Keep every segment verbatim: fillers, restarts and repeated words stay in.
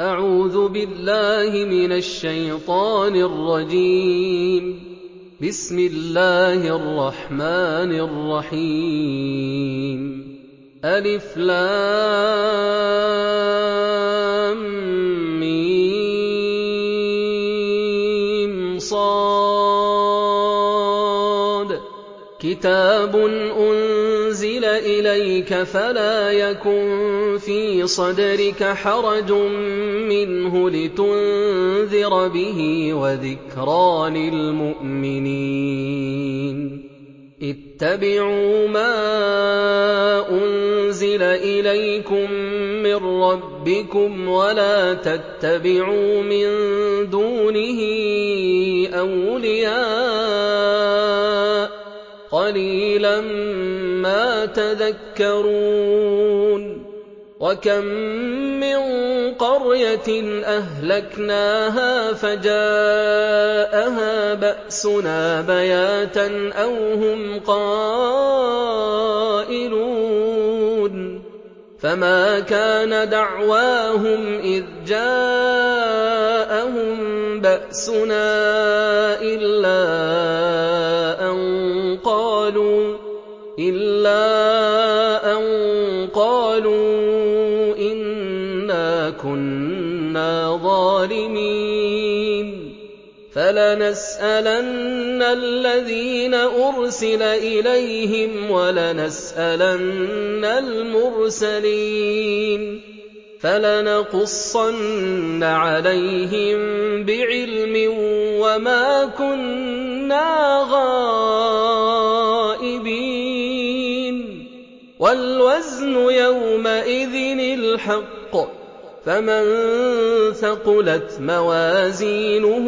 أعوذ بالله من الشيطان الرجيم. بسم الله الرحمن الرحيم. ألف لام ميم صاد كتاب أنزل إليك فلا يكن في صدرك حرج منه لتنذر به وذكرى للمؤمنين. اتبعوا ما أنزل إليكم من ربكم ولا تتبعوا من دونه أولياء قليلا ما تذكرون. وكم من قرية أهلكناها فجاءها بأسنا بياتا أو هم قائلون فما كان دعواهم إذ جاءهم بأسنا إلا أن قالوا إلا أن قالوا إنا كنا ظالمين. فلنسألن الذين أرسل إليهم ولنسألن المرسلين فلنقصن عليهم بعلم وما كنا غائبين. والوزن يومئذ الحق فمن ثقلت موازينه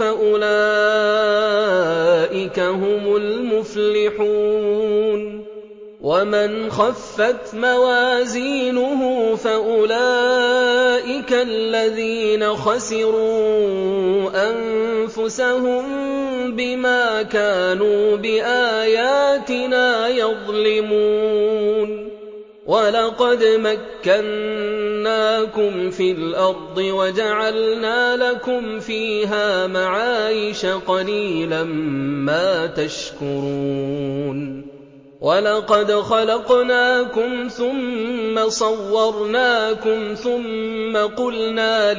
فأولئك هم المفلحون. ومن خفت موازينه فأولئك الذين خسروا أنفسهم بما كانوا بآياتنا يظلمون. ولقد مكناكم في الأرض وجعلنا لكم فيها معايش قليلا ما تشكرون. ولقد خلقناكم ثم صورناكم ثم قلنا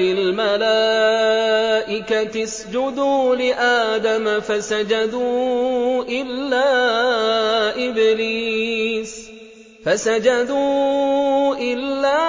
للملائكة اسجدوا لآدم فسجدوا إلا إبليس فسجدوا إلا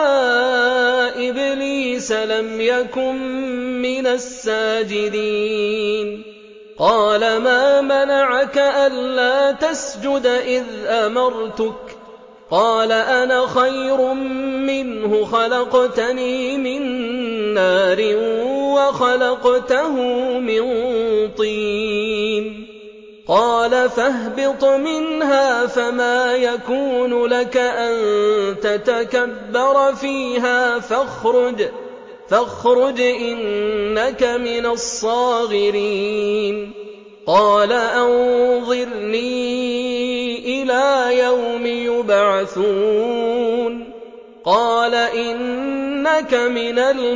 إبليس لم يكن من الساجدين. قال ما منعك ألا تسجد إذ أمرتك؟ قال أنا خير منه خلقتني من نار وخلقته من طين. قال فاهبط منها فما يكون لك أن تتكبر فيها فاخرج فاخرج إنك من الصاغرين. قال أنظرني إلى يوم يبعثون. قال إنك من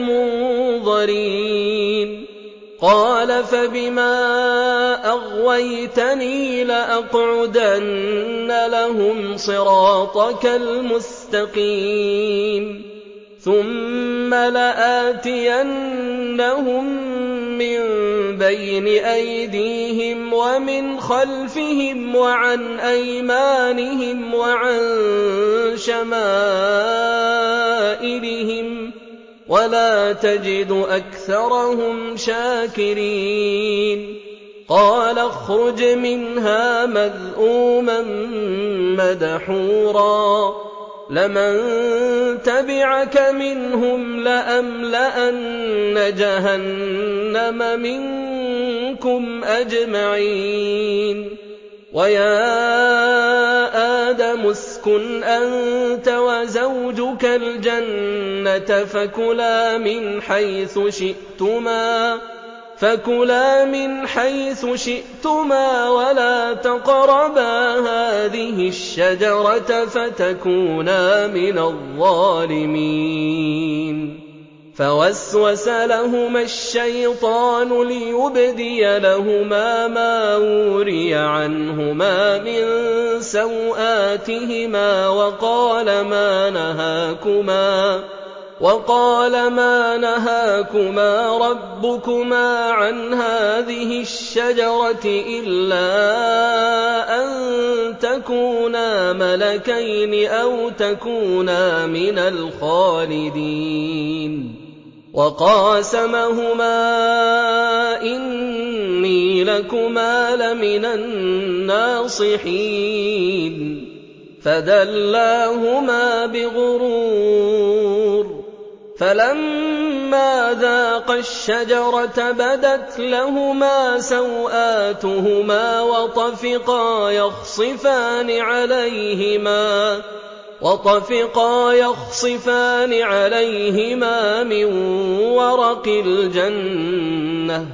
المنظرين. قال فبما أغويتني لأقعدن لهم صراطك المستقيم ثم لآتينهم من بين أيديهم ومن خلفهم وعن أيمانهم وعن شمائلهم ولا تجد أكثرهم شاكرين. قال اخرج منها مذءوما مدحورا لمن تبعك منهم لأملأن جهنم منكم أجمعين. ويا آدم اسكن أنت وزوجك الجنة فكلا من حيث شئتما فكلا من حيث شئتما ولا تقربا هذه الشجرة فتكونا من الظالمين. فوسوس لهما الشيطان ليبدي لهما ما وري عنهما من سوآتهما وقال ما نهاكما وقال ما نهاكما ربكما عن هذه الشجرة إلا أن تكونا ملكين أو تكونا من الخالدين وقاسمهما إني لكما لمن الناصحين فدلاهما بغرور فلما ذاقا الشجرة بدت لهما سوآتهما وطفقا يخصفان عليهما وطفقا يخصفان عليهما من ورق الجنة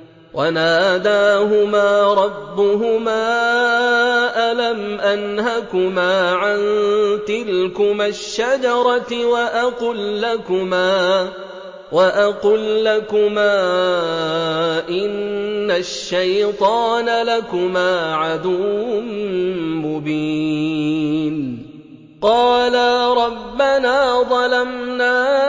وناداهما ربهما ألم أنهكما عن تلكما الشجرة وأقل لكما وأقل لكما إن الشيطان لكما عدو مبين قالا ربنا ظلمنا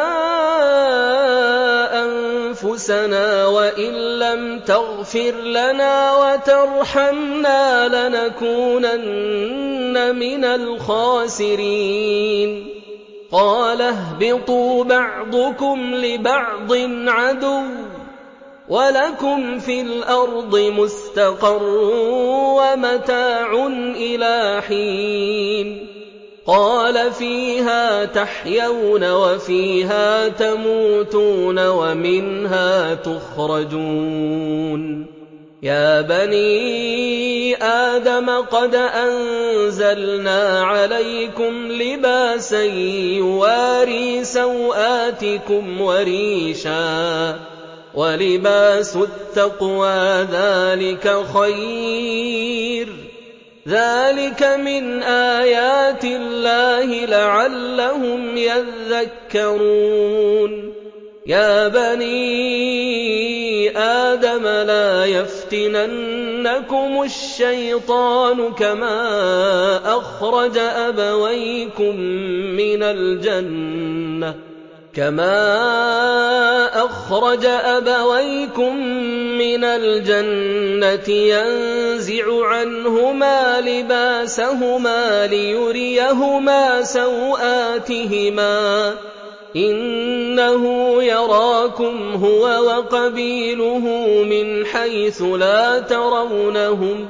أنفسنا وإن لم تغفر لنا وترحمنا لنكونن من الخاسرين قال اهبطوا بعضكم لبعض عدو ولكم في الأرض مستقر ومتاع إلى حين قال فيها تحيون وفيها تموتون ومنها تخرجون يا بني آدم قد أنزلنا عليكم لباسا يواري سوآتكم وريشا ولباس التقوى ذلك خير ذلك من آيات الله لعلهم يذكرون يا بني آدم لا يفتننكم الشيطان كما أخرج أبويكم من الجنة كما أخرج أبويكم من الجنة ينزع عنهما لباسهما ليريهما سوآتهما إنه يراكم هو وقبيله من حيث لا ترونهم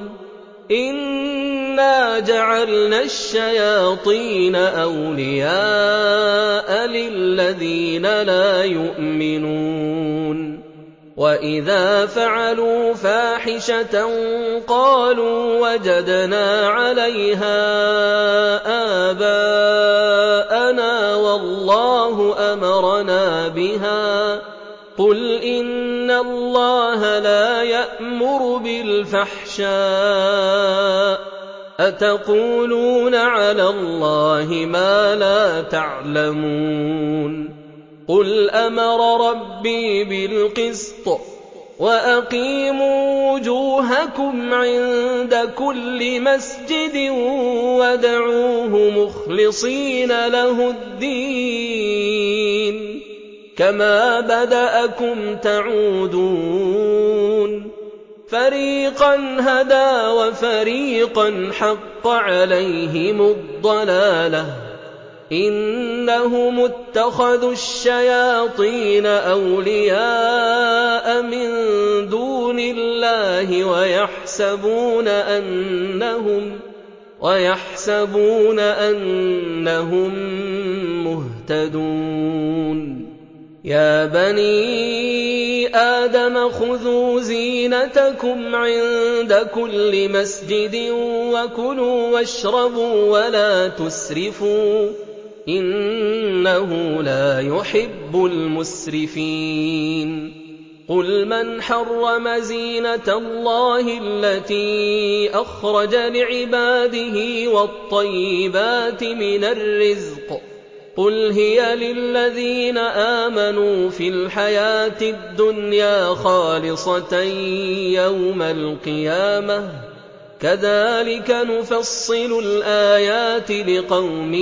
إنا جعلنا الشياطين أولياء للذين لا يؤمنون وإذا فعلوا فاحشة قالوا وجدنا عليها آباءنا والله أمرنا بها قل إن الله لا يأمر بالفحشاء أتقولون على الله ما لا تعلمون قل أمر ربي بالقسط وأقيموا وجوهكم عند كل مسجد وادعوه مخلصين له الدين كما بدأكم تعودون فريقا هدى وفريقا حق عليهم الضلالة إنهم اتخذوا الشياطين أولياء من دون الله ويحسبون أنهم ويحسبون أنهم مهتدون يا بني آدم خذوا زينتكم عند كل مسجد وكلوا واشربوا ولا تسرفوا إنه لا يحب المسرفين قل من حرم زينة الله التي أخرج لعباده والطيبات من الرزق قُلْ هِيَ لِلَّذِينَ آمَنُوا فِي الْحَيَاةِ الدُّنْيَا خَالِصَةً يَوْمَ الْقِيَامَةِ ۗ كَذَٰلِكَ نُفَصِّلُ الْآيَاتِ لِقَوْمٍ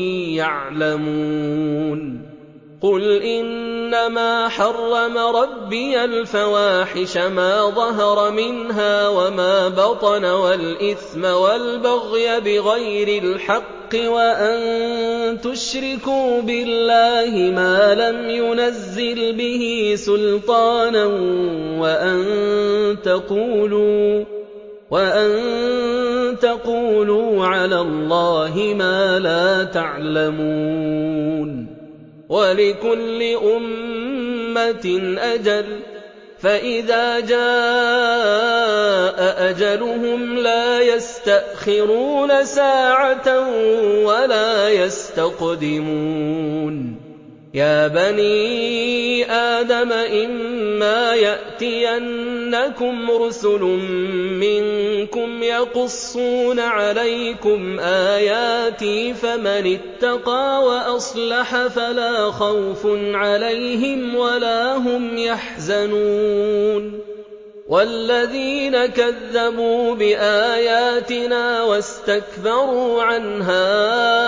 يَعْلَمُونَ قُلْ إِنَّمَا حَرَّمَ رَبِّيَ الْفَوَاحِشَ مَا ظَهَرَ مِنْهَا وَمَا بَطَنَ وَالْإِثْمَ وَالْبَغْيَ بِغَيْرِ الْحَقِّ وَأَن تُشْرِكُوا بِاللَّهِ مَا لَمْ يُنَزِّلْ بِهِ سُلْطَانًا وَأَن تَقُولُوا وَأَن تَقُولُوا عَلَى اللَّهِ مَا لَا تَعْلَمُونَ وَلِكُلِّ أُمَّةٍ أَجَلٌ ۖ فَإِذَا جَاءَ أَجَلُهُمْ لَا يَسْتَأْخِرُونَ سَاعَةً وَلَا يَسْتَقْدِمُونَ يَا بَنِي آدَمَ إِمَّا يَأْتِيَنَّكُمْ رُسُلٌ مِّنكُمْ يَقُصُّونَ عَلَيْكُمْ آيَاتِي فَمَنِ اتَّقَىٰ وَأَصْلَحَ فَلَا خَوْفٌ عَلَيْهِمْ وَلَا هُمْ يَحْزَنُونَ وَالَّذِينَ كَذَّبُوا بِآيَاتِنَا وَاسْتَكْبَرُوا عَنْهَا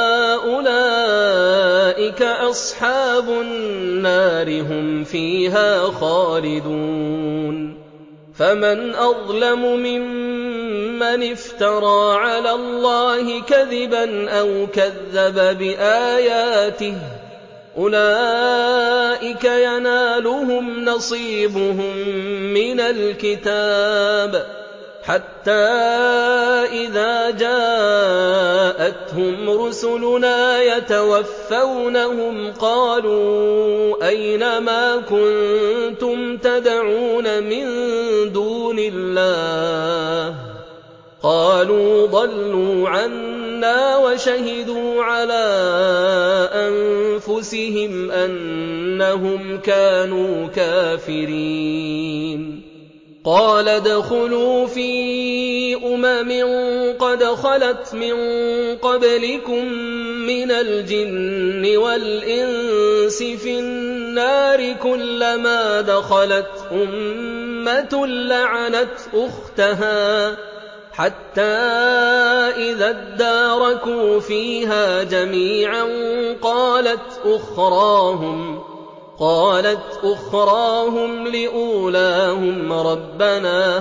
أُولَٰئِكَ أَصْحَابُ النَّارِ ۖ هُمْ فِيهَا خَالِدُونَ فَمَنْ أَظْلَمُ مِمَّنِ افْتَرَىٰ عَلَى اللَّهِ كَذِبًا أَوْ كَذَّبَ بِآيَاتِهِ ۚ أُولَٰئِكَ يَنَالُهُمْ نَصِيبُهُم مِّنَ الْكِتَابِ حَتَّىٰ إِذَا جَاءَتْهُمْ رُسُلُنَا يَتَوَفَّوْنَهُمْ قَالُوا أَيْنَ مَا كُنتُمْ تَدْعُونَ مِن دُونِ اللَّهِ ۖ قَالُوا ضَلُّوا عَنَّا وَشَهِدُوا عَلَىٰ أَنفُسِهِمْ أَنَّهُمْ كَانُوا كَافِرِينَ قَالَ ادْخُلُوا فِي أُمَمٍ قَدْ خَلَتْ مِن قَبْلِكُم مِّنَ الْجِنِّ وَالْإِنسِ فِي النَّارِ كُلَّمَا دَخَلَتْ أُمَّةٌ لَّعَنَتْ أُخْتَهَا حَتَّىٰ إِذَا ادَّارَكُوا فِيهَا جَمِيعًا قَالَتْ أُخْرَاهُمْ قالت أخراهم لأولاهم ربنا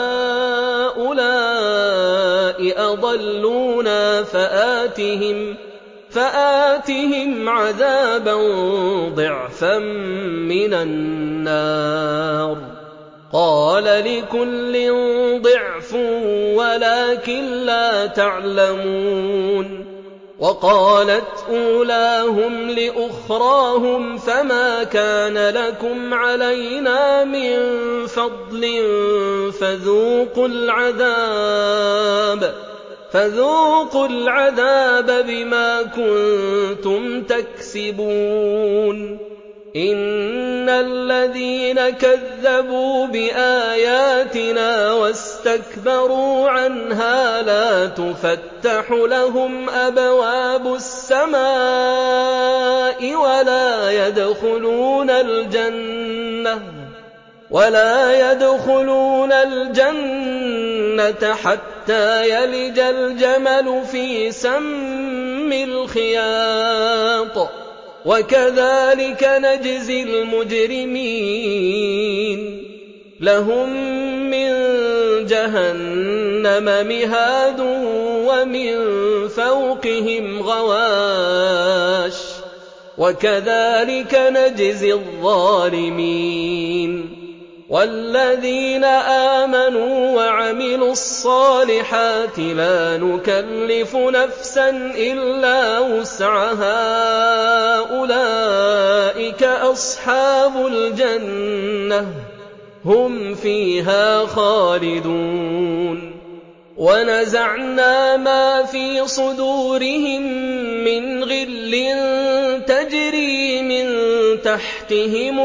هؤلاء أضلونا فآتهم, فآتهم عذابا ضعفا من النار قال لكل ضعف ولكن لا تعلمون وقالت أولاهم لأخراهم فما كان لكم علينا من فضل فذوقوا العذاب فذوقوا العذاب بما كنتم تكسبون إن الذين كذبوا بآياتنا واستكبروا عنها لا تفتح لهم أبواب السماء ولا يدخلون الجنة ولا يدخلون الجنة حتى يلج الجمل في سم الخياط وكذلك نجزي المجرمين لهم من جهنم مهاد ومن فوقهم غواش وكذلك نجزي الظالمين والذين آمنوا وعملوا الصالحات لا نكلف نفسا إلا وسعها أولئك أصحاب الجنة هم فيها خالدون ونزعنا ما في صدورهم من غل تجري من تحتهم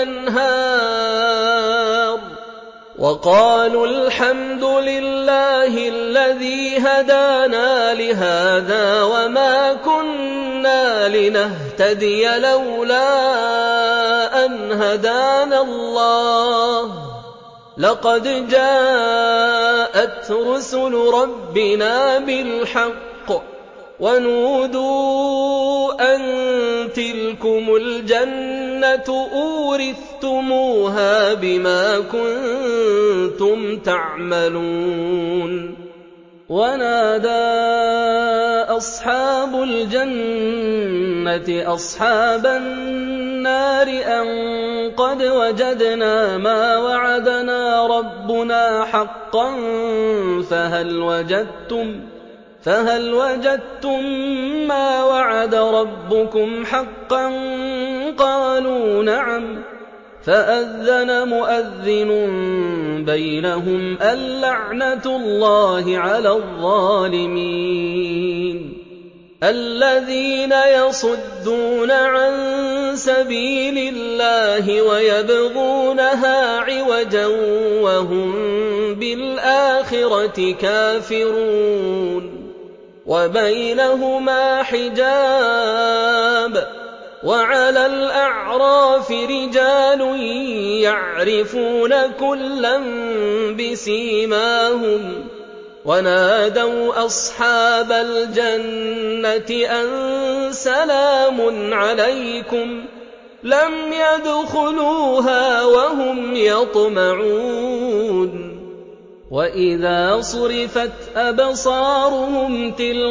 الأنهار وقالوا الحمد لله الذي هدانا لهذا وما كنا كُنَّا لِنَهْتَدِيَ لَوْلَا أَنْ هَدَانَا اللَّهُ ۖ لَقَدْ جَاءَتْ رُسُلُ رَبِّنَا بِالْحَقِّ وَنُودُوا أَن تِلْكُمُ الْجَنَّةُ أُورِثْتُمُوهَا بِمَا كُنتُمْ تَعْمَلُونَ وَنَادَىٰ أَصْحَابُ الْجَنَّةِ أَصْحَابَ النَّارِ أَن قَدْ وَجَدْنَا مَا وَعَدَنَا رَبُّنَا حَقًّا فَهَلْ وَجَدتُّم فَهَلْ وَجَدتُّم مَّا وَعَدَ رَبُّكُمْ حَقًّا ۖ قَالُوا نَعَمْ ۚ فَأَذَّنَ مُؤَذِّنٌ بَيْنَهُمْ اللَّعْنَةُ اللَّهِ عَلَى الظَّالِمِينَ الَّذِينَ يَصُدُّونَ عَن سَبِيلِ اللَّهِ وَيَبْغُونَهَا عِوَجًا وَهُم بِالْآخِرَةِ كَافِرُونَ وَبَيْنَهُمَا حِجَابٌ ۚ وَعَلَى الْأَعْرَافِ رِجَالٌ يَعْرِفُونَ كُلًّا بِسِيمَاهُمْ وَنَادَوْا أَصْحَابَ الْجَنَّةِ أَن سَلَامٌ عَلَيْكُمْ ۚ لَمْ يَدْخُلُوهَا وَهُمْ يَطْمَعُونَ وَإِذَا صُرِفَتْ أَبْصَارُهُمْ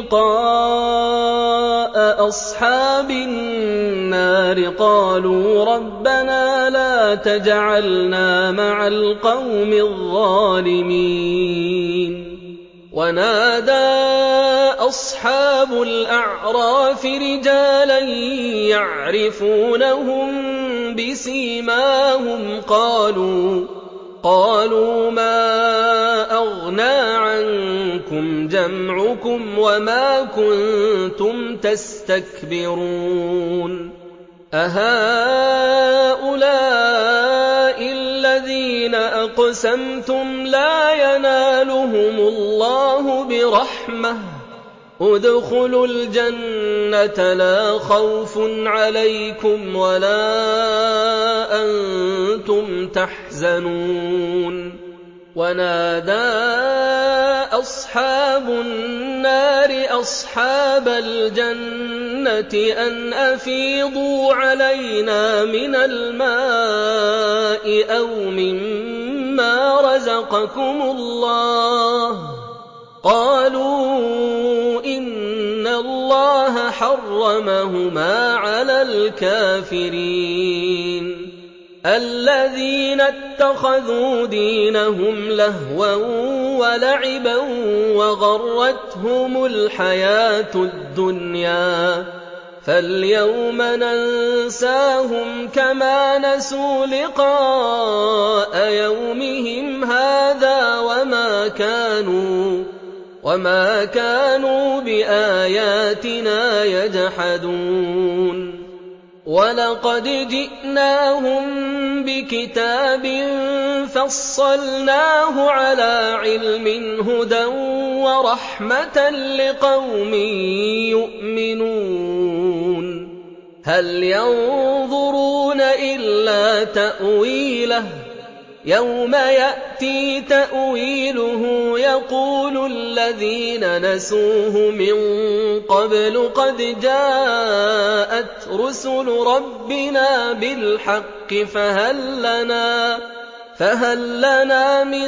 تِلْقَاءَ أَصْحَابِ النَّارِ قَالُوا رَبَّنَا لَا تَجْعَلْنَا مَعَ الْقَوْمِ الظَّالِمِينَ وَنَادَىٰ أَصْحَابُ الْأَعْرَافِ رِجَالًا يَعْرِفُونَهُم بِسِيمَاهُمْ قَالُوا قَالُوا مَا أَغْنَىٰ عَنكُمْ جَمْعُكُمْ وَمَا كُنتُمْ تَسْتَكْبِرُونَ أَهَٰؤُلَاءِ الَّذِينَ أَقْسَمْتُمْ لَا يَنَالُهُمُ اللَّهُ بِرَحْمَةٍ ۚ ادْخُلُوا الْجَنَّةَ لَا خَوْفٌ عَلَيْكُمْ وَلَا أَنتُمْ تَحْزَنُونَ وَنَادَىٰ أَصْحَابُ النَّارِ أَصْحَابَ الْجَنَّةِ أَنْ أَفِيضُوا عَلَيْنَا مِنَ الْمَاءِ أَوْ مِمَّا رَزَقَكُمُ اللَّهُ ۚ قَالُوا إِنَّ اللَّهَ حَرَّمَهُمَا عَلَى الْكَافِرِينَ الَّذِينَ اتَّخَذُوا دِينَهُمْ لَهْوًا وَلَعِبًا وَغَرَّتْهُمُ الْحَيَاةُ الدُّنْيَا فَالْيَوْمَ نَنسَاهُمْ كَمَا نَسُوا لِقَاءَ يَوْمِهِمْ هَٰذَا وَمَا كَانُوا وَمَا كَانُوا بِآيَاتِنَا يَجْحَدُونَ وَلَقَدْ جِئْنَاهُم بِكِتَابٍ فَصَّلْنَاهُ عَلَىٰ عِلْمٍ هُدًى وَرَحْمَةً لِّقَوْمٍ يُؤْمِنُونَ هَلْ يَنظُرُونَ إِلَّا تَأْوِيلَهُ ۚ يَوْمَ يَأْتِي تَأْوِيلُهُ يَقُولُ الَّذِينَ نَسُوهُ مِن قَبْلُ قَدْ جَاءَتْ رُسُلُ رَبِّنَا بِالْحَقِّ فَهَل لَّنَا فَهَل لَّنَا مِن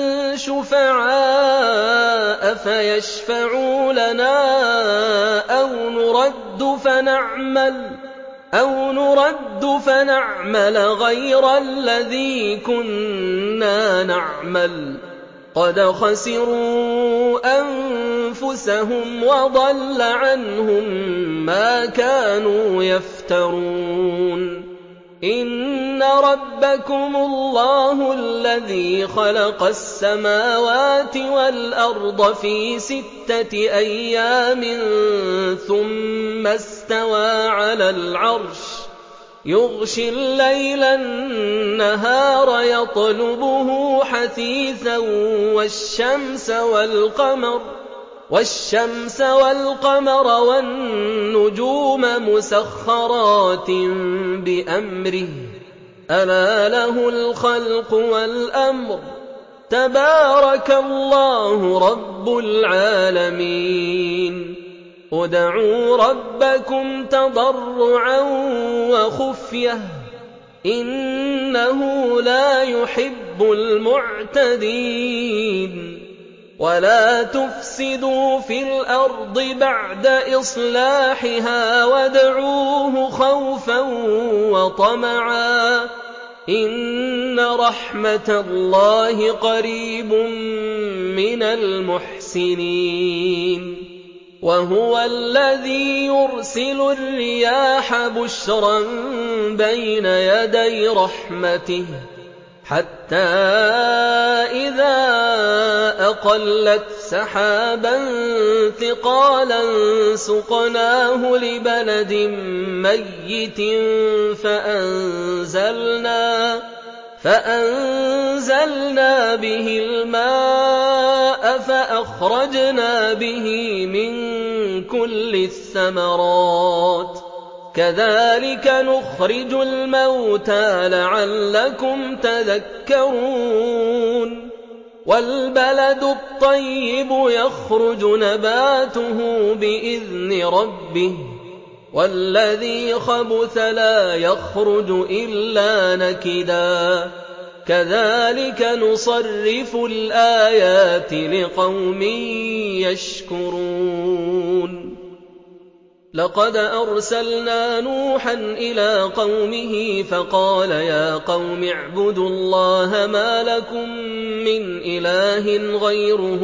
شُفَعَاءَ فَيَشْفَعُوا لَنَا أَوْ نُرَدُّ فَنَعْمَلَ أَوْ نُرَدُّ فَنَعْمَلَ غَيْرَ الَّذِي كُنَّا نَعْمَلُ ۚ قَدْ خَسِرُوا أَنفُسَهُمْ وَضَلَّ عَنْهُم مَّا كَانُوا يَفْتَرُونَ إِنَّ رَبَّكُمُ اللَّهُ الَّذِي خَلَقَ السَّمَاوَاتِ وَالْأَرْضَ فِي سِتَّةِ أَيَّامٍ ثُمَّ اسْتَوَىٰ عَلَى الْعَرْشِ يُغْشِي اللَّيْلَ النَّهَارَ يَطْلُبُهُ حَثِيثًا وَالشَّمْسَ وَالْقَمَرَ وَالشَّمْسَ وَالْقَمَرَ وَالنُّجُومَ مُسَخَّرَاتٍ بِأَمْرِهِ ۗ أَلَا لَهُ الْخَلْقُ وَالْأَمْرُ ۗ تَبَارَكَ اللَّهُ رَبُّ الْعَالَمِينَ ادْعُوا رَبَّكُمْ تَضَرُّعًا وَخُفْيَةً إِنَّهُ لَا يُحِبُّ الْمُعْتَدِينَ وَلَا تُفْسِدُوا فِي الْأَرْضِ بَعْدَ إِصْلَاحِهَا وَادْعُوهُ خَوْفًا وَطَمَعًا ۚ إِنَّ رَحْمَتَ اللَّهِ قَرِيبٌ مِّنَ الْمُحْسِنِينَ وَهُوَ الَّذِي يُرْسِلُ الرِّيَاحَ بُشْرًا بَيْنَ يَدَيْ رَحْمَتِهِ حَتَّىٰ إِذَا أَقَلَّتْ سَحَابًا ثِقَالًا سُقْنَاهُ لِبَلَدٍ مَّيِّتٍ فَأَنزَلْنَا, فأنزلنا بِهِ الْمَاءَ فَأَخْرَجْنَا بِهِ مِن كُلِّ الثَّمَرَاتِ ۚ كَذَٰلِكَ نُخْرِجُ الْمَوْتَىٰ لَعَلَّكُمْ تَذَكَّرُونَ وَالْبَلَدُ الطَّيِّبُ يَخْرُجُ نَبَاتُهُ بِإِذْنِ رَبِّهِ وَالَّذِي خَبُثَ لَا يَخْرُجُ إِلَّا نَكِدًا ۚ كَذَٰلِكَ نُصَرِّفُ الْآيَاتِ لِقَوْمٍ يَشْكُرُونَ لَقَدْ أَرْسَلْنَا نُوحًا إِلَىٰ قَوْمِهِ فَقَالَ يَا قَوْمِ اعْبُدُوا اللَّهَ مَا لَكُم مِّنْ إِلَٰهٍ غَيْرُهُ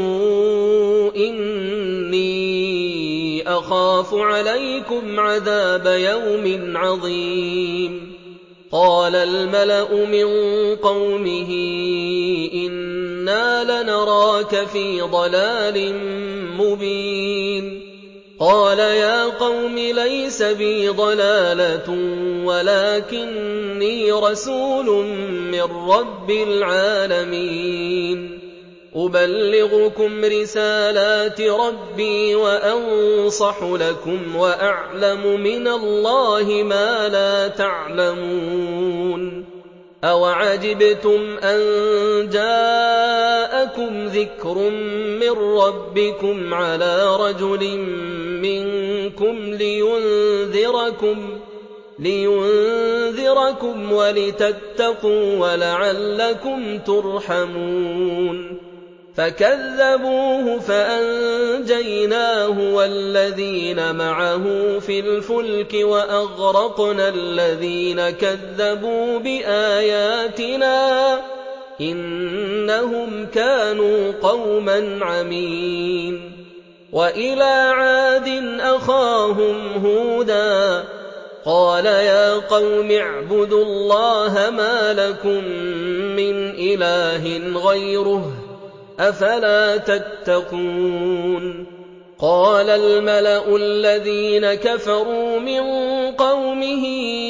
إِنِّي أَخَافُ عَلَيْكُمْ عَذَابَ يَوْمٍ عَظِيمٍ قَالَ الْمَلَأُ مِن قَوْمِهِ إِنَّا لَنَرَاكَ فِي ضَلَالٍ مُّبِينٍ قَالَ يَا قَوْمِ لَيْسَ بِي ضَلَالَةٌ وَلَٰكِنِّي رَسُولٌ مِّن رَّبِّ الْعَالَمِينَ أُبَلِّغُكُمْ رِسَالَاتِ رَبِّي وَأَنصَحُ لَكُمْ وَأَعْلَمُ مِنَ اللَّهِ مَا لَا تَعْلَمُونَ أَوَعَجِبْتُمْ أَن جَاءَكُمْ ذِكْرٌ مِّن رَّبِّكُمْ عَلَىٰ رَجُلٍ مِّنكُمْ لِيُنذِرَكُمْ لِيُنذِرَكُمْ وَلِتَتَّقُوا وَلَعَلَّكُمْ تُرْحَمُونَ فَكَذَّبُوهُ فَأَنجَيْنَاهُ وَالَّذِينَ مَعَهُ فِي الْفُلْكِ وَأَغْرَقْنَا الَّذِينَ كَذَّبُوا بِآيَاتِنَا ۚ إِنَّهُمْ كَانُوا قَوْمًا عَمِينَ وَإِلَىٰ عَادٍ أَخَاهُمْ هُودًا قَالَ يَا قَوْمِ اعْبُدُوا اللَّهَ مَا لَكُم مِّنْ إِلَٰهٍ غَيْرُهُ ۖ أَفَلَا تَتَّقُونَ قَالَ الْمَلَأُ الَّذِينَ كَفَرُوا مِن قَوْمِهِ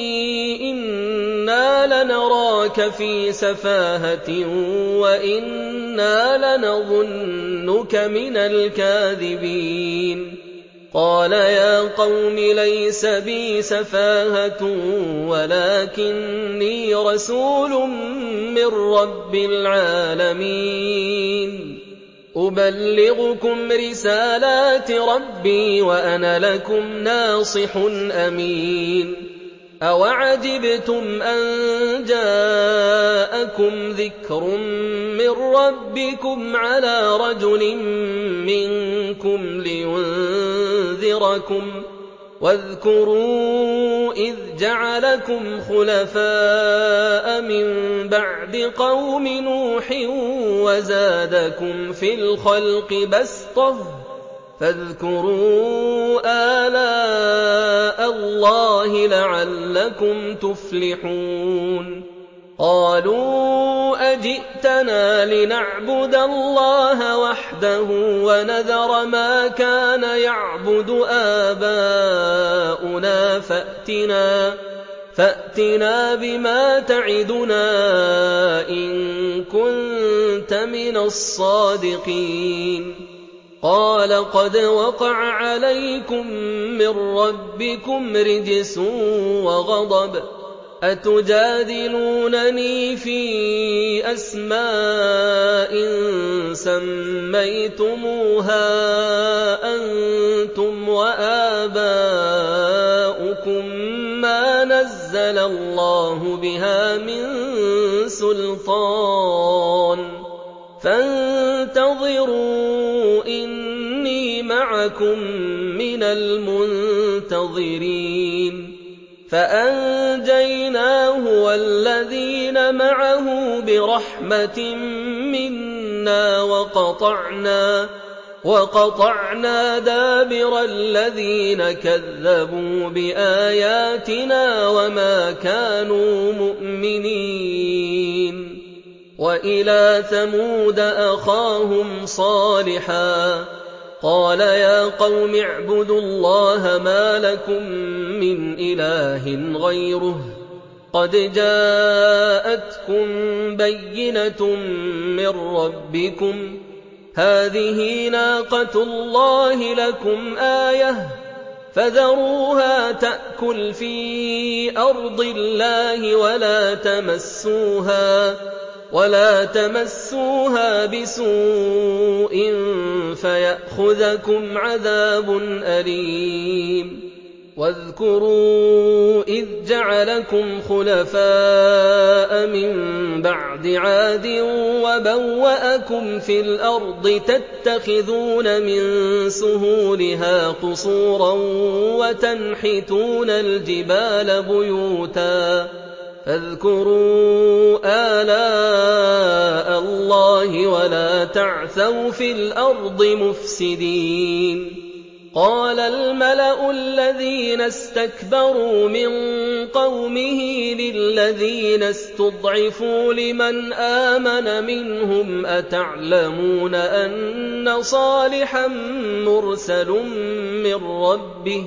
إِنَّا لَنَرَاكَ فِي سَفَاهَةٍ وَإِنَّا لَنَظُنُّكَ مِنَ الْكَاذِبِينَ قَالَ يَا قَوْمِ لَيْسَ بِي سَفَاهَةٌ وَلَٰكِنِّي رَسُولٌ مِّن رَّبِّ الْعَالَمِينَ أُبَلِّغُكُمْ رِسَالَاتِ رَبِّي وَأَنَا لَكُمْ نَاصِحٌ أَمِينٌ أَوَعَجِبْتُمْ أَن جَاءَكُمْ ذِكْرٌ مِّن رَّبِّكُمْ عَلَىٰ رَجُلٍ مِّنكُمْ لِيُنذِرَكُمْ ۖ وَاذْكُرُوا إِذْ جَعَلَكُمْ خُلَفَاءَ مِن بَعْدِ قَوْمِ نُوحٍ وَزَادَكُمْ فِي الْخَلْقِ بَسْطَةً ۖ فاذكروا آلاء اللَّهِ لَعَلَّكُمْ تُفْلِحُونَ قَالُوا أَجِئْتَنَا لِنَعْبُدَ اللَّهَ وَحْدَهُ وَنَذَرَ مَا كَانَ يَعْبُدُ آبَاؤُنَا فَأْتِنَا, فَأْتِنَا بِمَا تَعِدُنَا إِن كُنتَ مِنَ الصَّادِقِينَ قَالَ قَدْ وَقَعَ عَلَيْكُم مِّن رَّبِّكُمْ رِجْسٌ وَغَضَبٌ ۖ أَتُجَادِلُونَنِي فِي أَسْمَاءٍ سَمَّيْتُمُوهَا أَنتُمْ وَآبَاؤُكُم مَّا نَزَّلَ اللَّهُ بِهَا مِن سُلْطَانٍ ۚ فَانتَظِرُوا إِنِّي مَعَكُم مِّنَ الْمُنتَظِرِينَ فَأَنجَيْنَاهُ وَالَّذِينَ مَعَهُ بِرَحْمَةٍ مِّنَّا وَقَطَعْنَا دَابِرَ الَّذِينَ كَذَّبُوا بِآيَاتِنَا وَمَا كَانُوا مُؤْمِنِينَ وَإِلَىٰ ثَمُودَ أَخَاهُمْ صَالِحًا قَالَ يَا قَوْمِ اعْبُدُوا اللَّهَ مَا لَكُم مِّنْ إِلَٰهٍ غَيْرُهُ قَدْ جَاءَتْكُم بَيِّنَةٌ مِّن رَّبِّكُمْ ۖ هَٰذِهِ نَاقَةُ اللَّهِ لَكُمْ آيَةً فَذَرُوهَا تَأْكُلْ فِي أَرْضِ اللَّهِ وَلَا تَمَسُّوهَا وَلَا تَمَسُّوهَا بِسُوءٍ فَيَأْخُذَكُمْ عَذَابٌ أَلِيمٌ وَاذْكُرُوا إِذْ جَعَلَكُمْ خُلَفَاءَ مِن بَعْدِ عَادٍ وَبَوَّأَكُمْ فِي الْأَرْضِ تَتَّخِذُونَ مِن سُهُولِهَا قُصُورًا وَتَنْحِتُونَ الْجِبَالَ بُيُوتًا فاذكروا آلاء اللَّهِ ولا تعثوا في الأرض مفسدين قَالَ الْمَلَأُ الَّذِينَ اسْتَكْبَرُوا مِن قَوْمِهِ لِلَّذِينَ اسْتُضْعِفُوا لِمَنْ آمَنَ مِنْهُمْ أَتَعْلَمُونَ أَنَّ صَالِحًا مُّرْسَلٌ مِّن رَّبِّهِ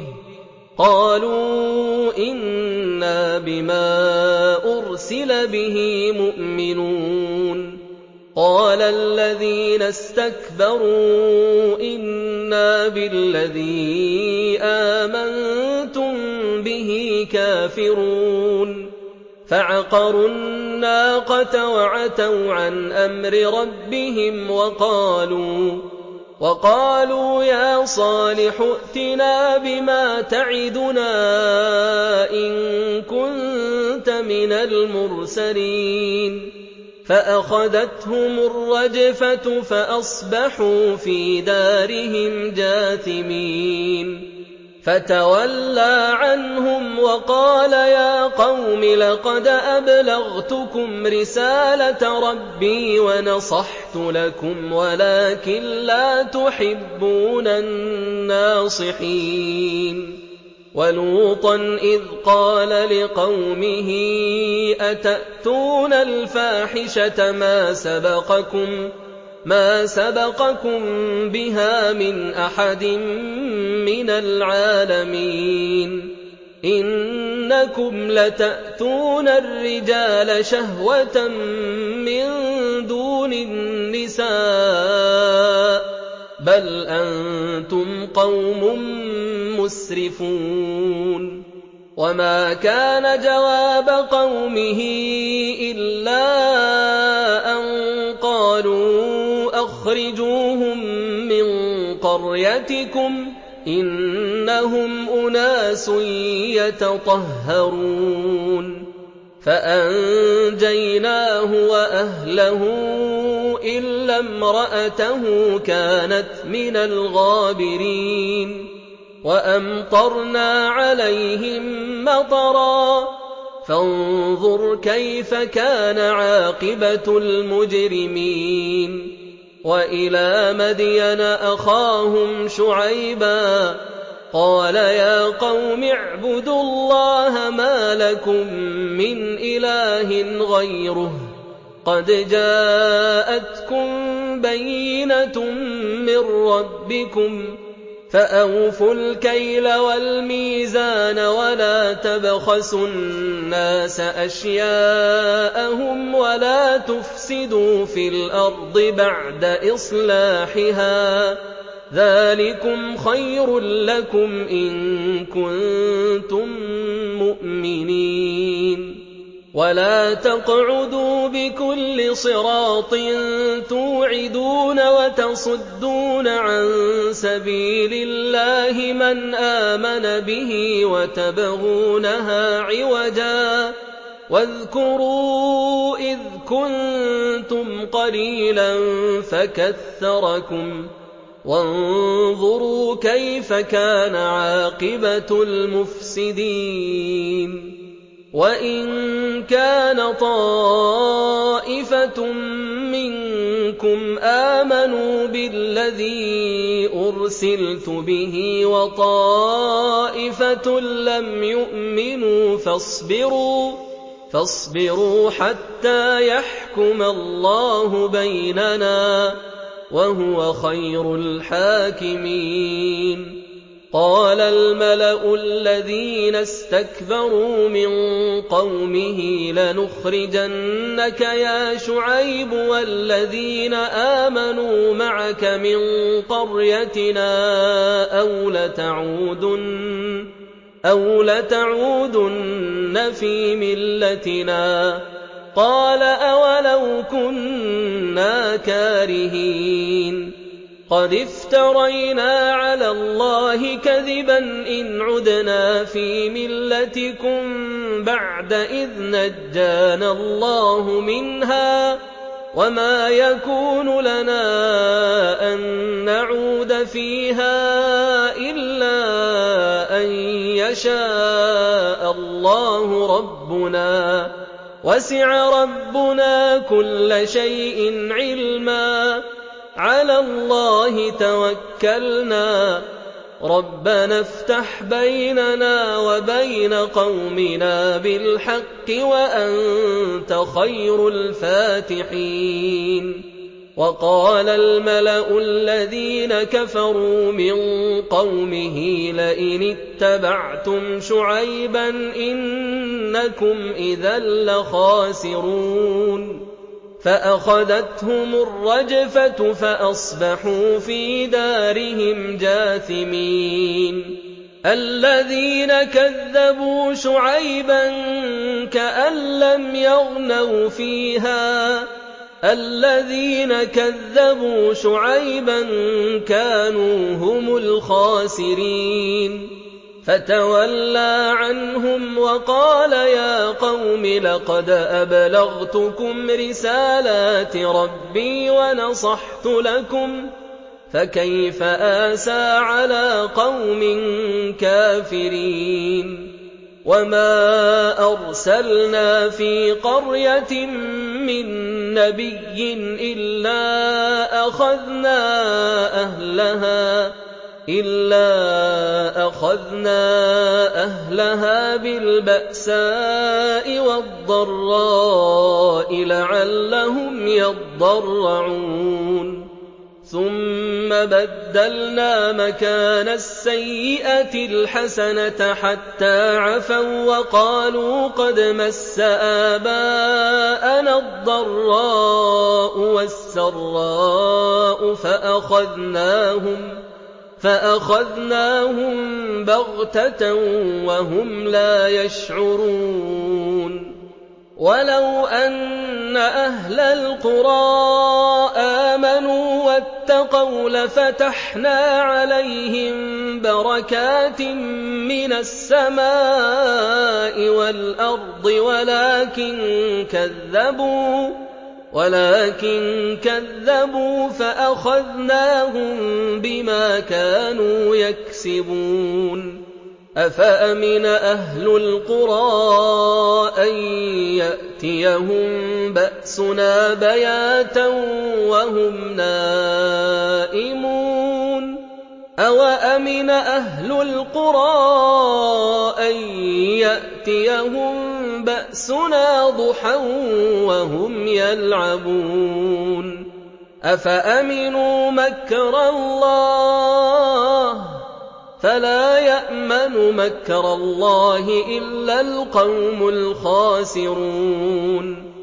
قَالُوا إِنَّا بِمَا أُرْسِلَ بِهِ مُؤْمِنُونَ قَالَ الَّذِينَ اسْتَكْبَرُوا إِنَّا بِالَّذِي آمَنتُم بِهِ كَافِرُونَ فَعَقَرُوا النَّاقَةَ وَعَتَوْا عَنْ أَمْرِ رَبِّهِمْ وَقَالُوا وَقَالُوا يَا صَالِحُ ائْتِنَا بِمَا تَعِدُنَا إِن كُنتَ مِنَ الْمُرْسَلِينَ فَأَخَذَتْهُمُ الرَّجْفَةُ فَأَصْبَحُوا فِي دَارِهِمْ جَاثِمِينَ فَتَوَلَّىٰ عَنْهُمْ وَقَالَ يَا قَوْمِ لَقَدْ أَبْلَغْتُكُمْ رِسَالَةَ رَبِّي وَنَصَحْتُ لَكُمْ وَلَٰكِن لَّا تُحِبُّونَ النَّاصِحِينَ وَلُوطًا إِذْ قَالَ لِقَوْمِهِ أَتَأْتُونَ الْفَاحِشَةَ مَا سَبَقَكُم مَا سَبَقَكُم بِهَا مِنْ أَحَدٍ مِّنَ الْعَالَمِينَ إِنَّكُمْ لَتَأْتُونَ الرِّجَالَ شَهْوَةً مِّن دُونِ النِّسَاءِ بَلْ أَنتُمْ قَوْمٌ مُّسْرِفُونَ وَمَا كَانَ جَوَابَ قَوْمِهِ إِلَّا أَن قَالُوا أَخْرِجُوهُم مِّن قَرْيَتِكُمْ إِنَّهُمْ أُنَاسٌ يَتَطَهَّرُونَ فَأَنجَيْنَاهُ وَأَهْلَهُ إِلَّا امْرَأَتَهُ كَانَتْ مِنَ الْغَابِرِينَ وَأَمْطَرْنَا عَلَيْهِم مَّطَرًا فَانظُرْ كَيْفَ كَانَ عَاقِبَةُ الْمُجْرِمِينَ وَإِلَىٰ مَدْيَنَ أَخَاهُمْ شُعَيْبًا قَالَ يَا قَوْمِ اعْبُدُوا اللَّهَ مَا لَكُم مِّنْ إِلَٰهٍ غَيْرُهُ قَدْ جَاءَتْكُم بَيِّنَةٌ مِّن رَّبِّكُمْ فَأَوْفُوا الْكَيْلَ وَالْمِيزَانَ وَلَا تَبْخَسُوا النَّاسَ أَشْيَاءَهُمْ وَلَا تُفْسِدُوا فِي الْأَرْضِ بَعْدَ إِصْلَاحِهَا ذَٰلِكُمْ خَيْرٌ لَّكُمْ إِن كُنتُم مُّؤْمِنِينَ وَلَا تَقْعُدُوا بِكُلِّ صِرَاطٍ تُوعِدُونَ وَتَصُدُّونَ عَن سَبِيلِ اللَّهِ مَنْ آمَنَ بِهِ وَتَبْغُونَهَا عِوَجًا وَاذْكُرُوا إِذْ كُنتُمْ قَلِيلًا فَكَثَّرَكُمْ وَانظُرُوا كَيْفَ كَانَ عَاقِبَةُ الْمُفْسِدِينَ وَإِن كَانَ طَائِفَةٌ مِّنكُمْ آمَنُوا بِالَّذِي أُرْسِلْتُ بِهِ وَطَائِفَةٌ لَّمْ يُؤْمِنُوا فاصبروا فاصبروا حَتَّىٰ يَحْكُمَ اللَّهُ بَيْنَنَا وَهُوَ خَيْرُ الْحَاكِمِينَ قَالَ الْمَلَأُ الَّذِينَ اسْتَكْبَرُوا مِن قَوْمِهِ لَنُخْرِجَنَّكَ يَا شُعَيْبُ وَالَّذِينَ آمَنُوا مَعَكَ مِن قَرْيَتِنَا أَوْ لَتَعُودُنَّ أَوْ لَتَعُودُنَّ فِي مِلَّتِنَا قَالَ أَوَلَوْ كُنَّا كَارِهِينَ قَدِ افْتَرَيْنَا عَلَى اللَّهِ كَذِبًا إِنْ عُدْنَا فِي مِلَّتِكُمْ بَعْدَ إِذْ نَجَّانَا اللَّهُ مِنْهَا وَمَا يَكُونُ لَنَا أَن نَّعُودَ فِيهَا إِلَّا أَن يَشَاءَ اللَّهُ رَبُّنَا وَسِعَ رَبُّنَا كُلَّ شَيْءٍ عِلْمًا عَلَى اللَّهِ تَوَكَّلْنَا رَبَّنَا افْتَحْ بَيْنَنَا وَبَيْنَ قَوْمِنَا بِالْحَقِّ وَأَنتَ خَيْرُ الْفَاتِحِينَ وَقَالَ الْمَلَأُ الَّذِينَ كَفَرُوا مِن قَوْمِهِ لَئِنِ اتَّبَعْتُمْ شُعَيْبًا إِنَّكُمْ إِذًا لَّخَاسِرُونَ فَأَخَذَتْهُمُ الرَّجْفَةُ فَأَصْبَحُوا فِي دَارِهِمْ جَاثِمِينَ الَّذِينَ كَذَّبُوا شُعَيْبًا كَأَن لَّمْ يَغْنَوْا فِيهَا الَّذِينَ كَذَّبُوا شُعَيْبًا كَانُوا هُمُ الْخَاسِرِينَ فَتَوَلَّىٰ عَنْهُمْ وَقَالَ يَا قَوْمِ لَقَدْ أَبْلَغْتُكُمْ رِسَالَاتِ رَبِّي وَنَصَحْتُ لَكُمْ فَكَيْفَ آسَىٰ عَلَىٰ قَوْمٍ كَافِرِينَ وَمَا أَرْسَلْنَا فِي قَرْيَةٍ مِّن نَّبِيٍّ إِلَّا أَخَذْنَا أَهْلَهَا إِلَّا أَخَذْنَا أَهْلَهَا بِالْبَأْسَاءِ وَالضَّرَّاءِ لَعَلَّهُمْ يَضَّرَّعُونَ ثُمَّ بَدَّلْنَا مَكَانَ السَّيِّئَةِ الْحَسَنَةَ حَتَّىٰ عَفَوا وَّقَالُوا قَدْ مَسَّ آبَاءَنَا الضَّرَّاءُ وَالسَّرَّاءُ فَأَخَذْنَاهُمْ فَأَخَذْنَاهُم بَغْتَةً وَهُمْ لَا يَشْعُرُونَ وَلَوْ أَنَّ أَهْلَ الْقُرَىٰ آمَنُوا وَاتَّقَوْا لَفَتَحْنَا عَلَيْهِم بَرَكَاتٍ مِّنَ السَّمَاءِ وَالْأَرْضِ وَلَٰكِن كَذَّبُوا وَلَٰكِن كَذَّبُوا فَأَخَذْنَاهُم بِمَا كَانُوا يَكْسِبُونَ أَفَأَمِنَ أَهْلُ الْقُرَىٰ أَن يَأْتِيَهُم بَأْسُنَا بَيَاتًا وَهُمْ نَائِمُونَ أَوَأَمِنَ أَهْلُ الْقُرَىٰ أَن يَأْتِيَهُم بَأْسُنَا ضُحًى وَهُمْ يَلْعَبُونَ أَفَأَمِنُوا مَكْرَ اللَّهِ فَلَا يَأْمَنُ مَكْرَ اللَّهِ إِلَّا الْقَوْمُ الْخَاسِرُونَ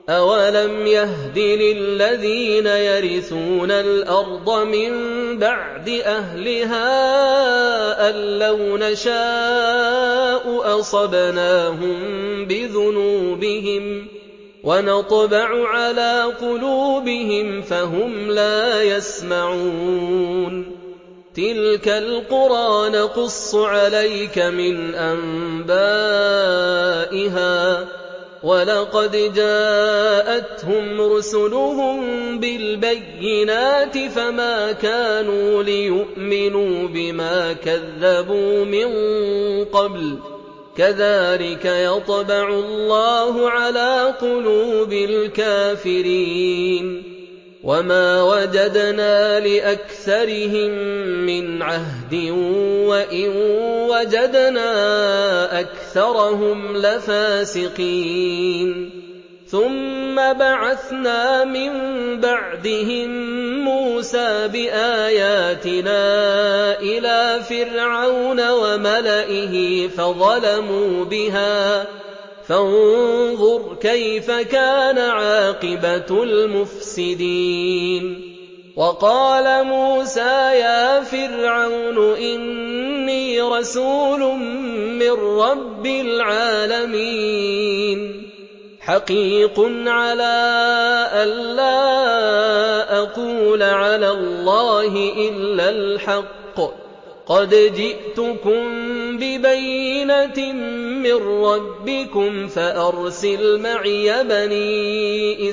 أَوَلَمْ يَهْدِ لِلَّذِينَ يَرِثُونَ الْأَرْضَ مِن بَعْدِ أَهْلِهَا أَن لَّوْ نَشَاءُ أَصَبْنَاهُم بِذُنُوبِهِمْ وَنَطْبَعُ عَلَىٰ قُلُوبِهِمْ فَهُمْ لَا يَسْمَعُونَ تِلْكَ الْقُرَىٰ نَقُصُّ عَلَيْكَ مِنْ أَنبَائِهَا ۚ وَلَقَدْ جَاءَتْهُمْ رُسُلُهُم بِالْبَيِّنَاتِ فَمَا كَانُوا لِيُؤْمِنُوا بِمَا كَذَّبُوا مِن قَبْلُ ۚ كَذَٰلِكَ يَطْبَعُ اللَّهُ عَلَىٰ قُلُوبِ الْكَافِرِينَ وَمَا وَجَدْنَا لِأَكْثَرِهِم مِّنْ عَهْدٍ وَإِن وَجَدْنَا أَكْثَرَهُمْ لَفَاسِقِينَ ثُمَّ بَعَثْنَا مِن بَعْدِهِم مُّوسَىٰ بِآيَاتِنَا إِلَىٰ فِرْعَوْنَ وَمَلَئِهِ فَظَلَمُوا بِهَا فانظُرْ كَيْفَ كَانَ عَاقِبَةُ الْمُفْسِدِينَ وَقَالَ مُوسَىٰ يَا فِرْعَوْنُ إِنِّي رَسُولٌ مِّن رَّبِّ الْعَالَمِينَ حَقِيقٌ عَلَىٰ أَلَّا أَقُولَ عَلَى اللَّهِ إِلَّا الْحَقَّ قَدْ جِئْتُكُم بِبَيِّنَةٍ مِّن رَّبِّكُمْ فَأَرْسِلْ مَعِيَ بَنِي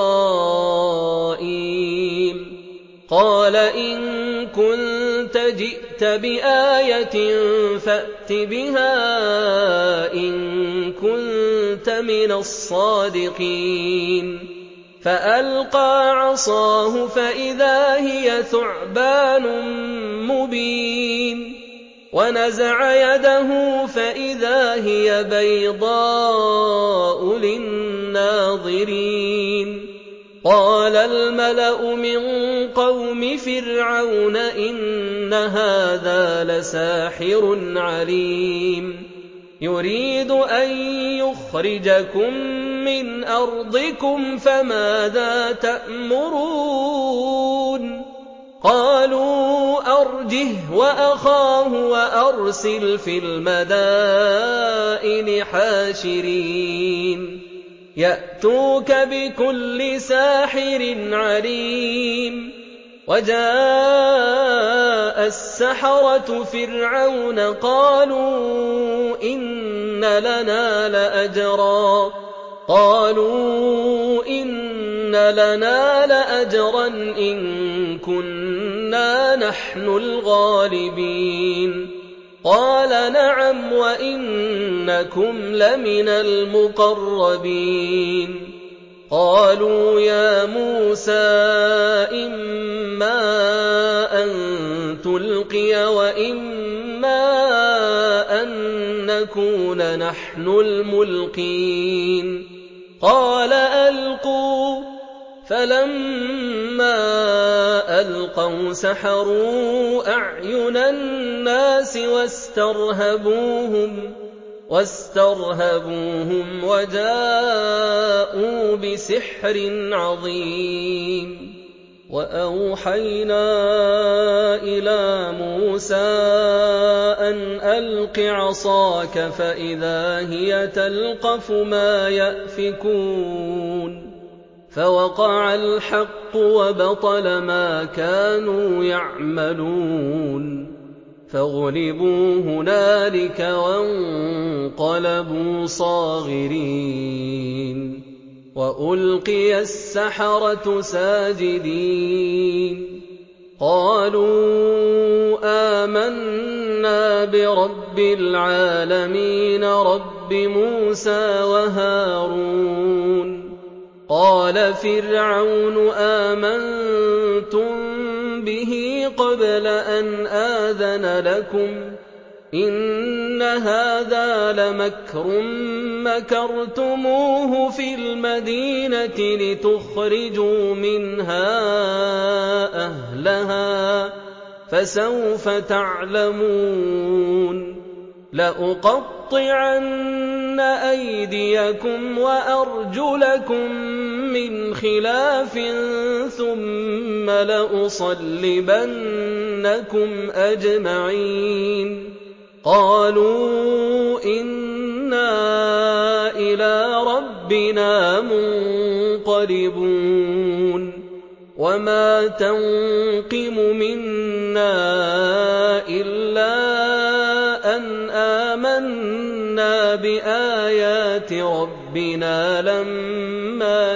إِسْرَائِيلَ قَالَ إِن كُنتَ جِئْتَ بِآيَةٍ فَأْتِ بِهَا إِن كُنتَ مِنَ الصَّادِقِينَ فَأَلْقَىٰ عَصَاهُ فَإِذَا هِيَ ثُعْبَانٌ مُّبِينٌ وَنَزَعَ يَدَهُ فَإِذَا هِيَ بَيْضَاءُ لِلنَّاظِرِينَ قَالَ الْمَلَأُ مِن قَوْمِ فِرْعَوْنَ إِنَّ هَٰذَا لَسَاحِرٌ عَلِيمٌ يُرِيدُ أَن يُخْرِجَكُم مِّنْ أَرْضِكُمْ فَمَاذَا تَأْمُرُونَ قَالُوا أَرْجِهْ وَأَخَاهُ وَأَرْسِلْ فِي الْمَدَائِنِ حَاشِرِينَ يَأْتُوكَ بِكُلِّ سَاحِرٍ عَلِيمٍ وَجَاءَ السَّحَرَةُ فِرْعَوْنَ قَالُوا إِنَّ لَنَا لَأَجْرًا قَالُوا إِنَّ لَنَا لَأَجْرًا إِن كُنَّا نَحْنُ الْغَالِبِينَ قَالَ نَعَمْ وَإِنَّكُمْ لَمِنَ الْمُقَرَّبِينَ قَالُوا يَا مُوسَىٰ إِمَّا أَن تُلْقِيَ وَإِمَّا أَن نَّكُونَ نَحْنُ الْمُلْقِينَ قَالَ أَلْقُوا فَلَمَّا أَلْقَوْا سَحَرُوا أَعْيُنَ النَّاسِ وَاسْتَرْهَبُوهُمْ وَاسْتَرْهَبُوهُمْ وَجَاءُوا بِسِحْرٍ عَظِيمٍ وَأَوْحَيْنَا إِلَىٰ مُوسَىٰ أَنْ أَلْقِ عَصَاكَ فَإِذَا هِيَ تَلْقَفُ مَا يَأْفِكُونَ فَوَقَعَ الْحَقُّ وَبَطَلَ مَا كَانُوا يَعْمَلُونَ فَغُلِبُوا هُنَالِكَ وَانقَلَبُوا صَاغِرِينَ وَأُلْقِيَ السَّحَرَةُ سَاجِدِينَ قَالُوا آمَنَّا بِرَبِّ الْعَالَمِينَ رَبِّ مُوسَىٰ وَهَارُونَ قَالَ فِرْعَوْنُ آمَنتُم بِهِ قَبْلَ أَنْ آذَنَ لَكُمْ إِنَّ هَٰذَا لَمَكْرٌ مَّكَرْتُمُوهُ فِي الْمَدِينَةِ لِتُخْرِجُوا مِنْهَا أَهْلَهَا فَسَوْفَ تَعْلَمُونَ لَأُقَطِّعَنَّ أَيْدِيَكُمْ وَأَرْجُلَكُم مِّنْ خِلَافٍ ثُمَّ لَأُصَلِّبَنَّكُمْ أَجْمَعِينَ قَالُوا إِنَّا إِلَىٰ رَبِّنَا مُنقَلِبُونَ وَمَا تَنقِمُ مِنَّا إِلَّا أَنْ آمَنَّا بِآيَاتِ رَبِّنَا لَمَّا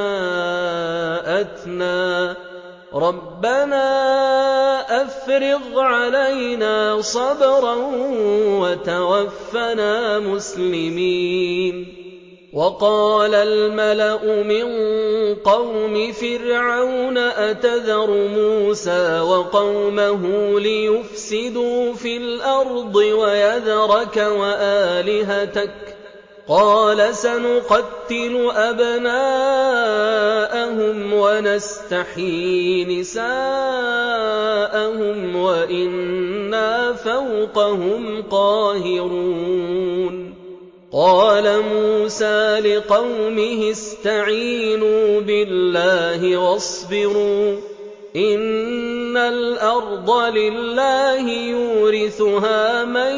جَاءَتْنَا رَبَّنَا أَفْرِغْ عَلَيْنَا صَبْرًا وَتَوَفَّنَا مُسْلِمِينَ وَقَالَ الْمَلَأُ مِن قَوْمِ فِرْعَوْنَ أَتَذَرُ مُوسَىٰ وَقَوْمَهُ لِيُفْسِدُوا فِي الْأَرْضِ وَيَذَرَكَ وَآلِهَتَكَ ۚ قَالَ سَنُقَتِّلُ أَبْنَاءَهُمْ وَنَسْتَحْيِي نِسَاءَهُمْ وَإِنَّا فَوْقَهُمْ قَاهِرُونَ قَالَ مُوسَىٰ لِقَوْمِهِ اسْتَعِينُوا بِاللَّهِ وَاصْبِرُوا ۖ إِنَّ الْأَرْضَ لِلَّهِ يُورِثُهَا مَن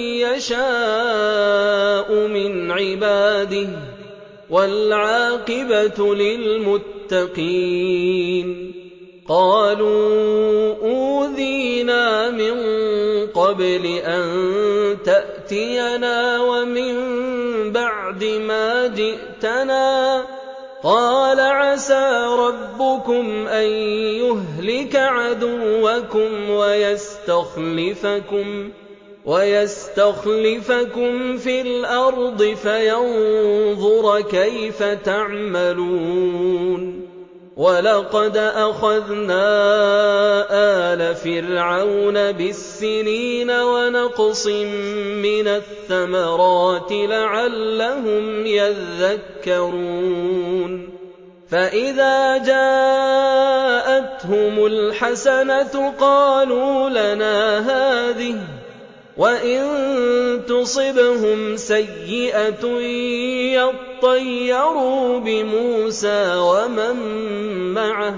يَشَاءُ مِنْ عِبَادِهِ ۖ وَالْعَاقِبَةُ لِلْمُتَّقِينَ قَالُوا أُوذِينَا مِن قَبْلِ أَن تَأْتِيَنَا وَمِن بَعْدِ مَا جِئْتَنَا ۚ قَالَ عَسَىٰ رَبُّكُمْ أَن يُهْلِكَ عَدُوَّكُمْ وَيَسْتَخْلِفَكُمْ وَيَسْتَخْلِفَكُمْ فِي الْأَرْضِ فَيَنظُرَ كَيْفَ تَعْمَلُونَ وَلَقَدْ أَخَذْنَا آلَ فِرْعَوْنَ بِالسِّنِينَ وَنَقْصٍ مِّنَ الثَّمَرَاتِ لَعَلَّهُمْ يَذَّكَّرُونَ فَإِذَا جَاءَتْهُمُ الْحَسَنَةُ قَالُوا لَنَا هَٰذِهِ ۖ وَإِن تُصِبْهُمْ سَيِّئَةٌ يَطَّيَّرُوا بِمُوسَىٰ وَمَن مَّعَهُ ۗ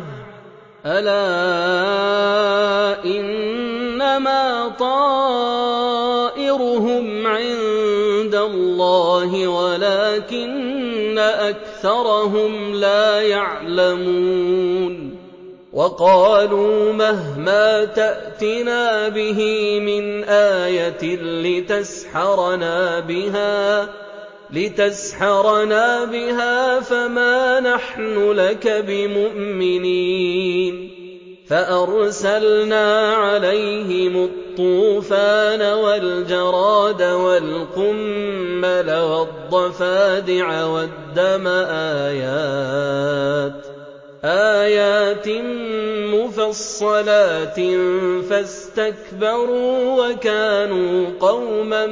أَلَا إِنَّمَا طَائِرُهُمْ عِندَ اللَّهِ وَلَٰكِنَّ أَكْثَرَهُمْ لَا يَعْلَمُونَ وَقَالُوا مَهْمَا تَأْتِنَا بِهِ مِنْ آيَةٍ لِتَسْحَرَنَا بِهَا لِتَسْحَرَنَا بِهَا فَمَا نَحْنُ لَكَ بِمُؤْمِنِينَ فَأَرْسَلْنَا عَلَيْهِمُ الطُّوفَانَ وَالْجَرَادَ وَالْقُمَّلَ وَالضَّفَادِعَ وَالدَّمَ آيَاتٍ آيَاتٍ مُفَصَّلَاتٍ فَاسْتَكْبَرُوا وَكَانُوا قَوْمًا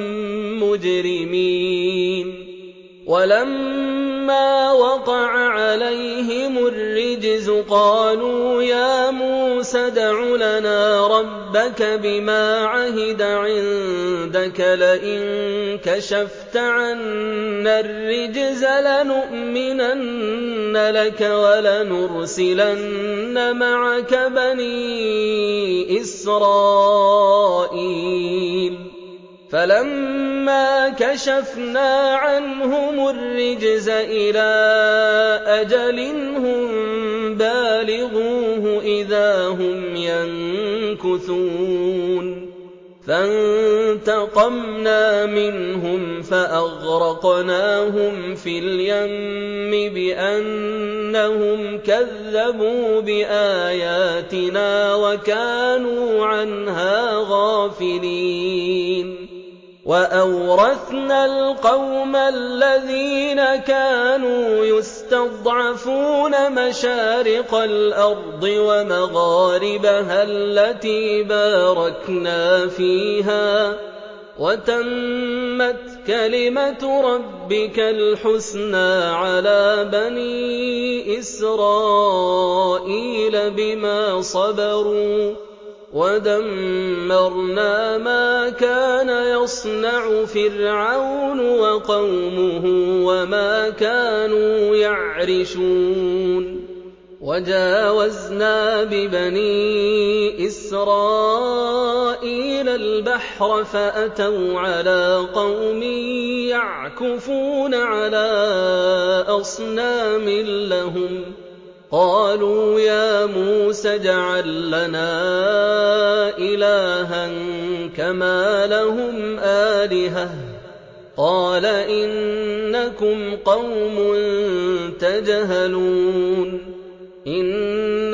مُجْرِمِينَ وَلَمَّا وَقَعَ عَلَيْهِمُ الرِّجْزُ قَالُوا يَا مُوسَى ادْعُ لَنَا رَبَّكَ بِمَا عَهِدَ عِندَكَ لَئِن كَشَفْتَ عَنَّا الرِّجْزَ لَنُؤْمِنَنَّ لَكَ وَلَنُرْسِلَنَّ مَعَكَ بَنِي إِسْرَائِيلَ فَلَمَّا كَشَفْنَا عَنْهُمُ الرِّجْزَ إِلَىٰ أَجَلٍ هُم بَالِغُوهُ إِذَا هُمْ يَنكُثُونَ فَانتَقَمْنَا مِنْهُمْ فَأَغْرَقْنَاهُمْ فِي الْيَمِّ بِأَنَّهُمْ كَذَّبُوا بِآيَاتِنَا وَكَانُوا عَنْهَا غَافِلِينَ وَأَوْرَثْنَا الْقَوْمَ الَّذِينَ كَانُوا يُسْتَضْعَفُونَ مَشَارِقَ الْأَرْضِ وَمَغَارِبَهَا الَّتِي بَارَكْنَا فِيهَا ۖ وَتَمَّتْ كَلِمَةُ رَبِّكَ الْحُسْنَىٰ عَلَىٰ بَنِي إِسْرَائِيلَ بِمَا صَبَرُوا ۖ وَدَمَّرْنَا مَا كَانَ يَصْنَعُ فِرْعَوْنُ وَقَوْمُهُ وَمَا كَانُوا يَعْرِشُونَ وَجَاوَزْنَا بِبَنِي إِسْرَائِيلَ الْبَحْرَ فَأَتَوْا عَلَىٰ قَوْمٍ يَعْكُفُونَ عَلَىٰ أَصْنَامٍ لَّهُمْ قَالُوا يَا مُوسَى اجْعَل لَّنَا إِلَٰهًا كَمَا لَهُمْ آلِهَةٌ قَالَ إِنَّكُمْ قَوْمٌ تَجْهَلُونَ إِنَّ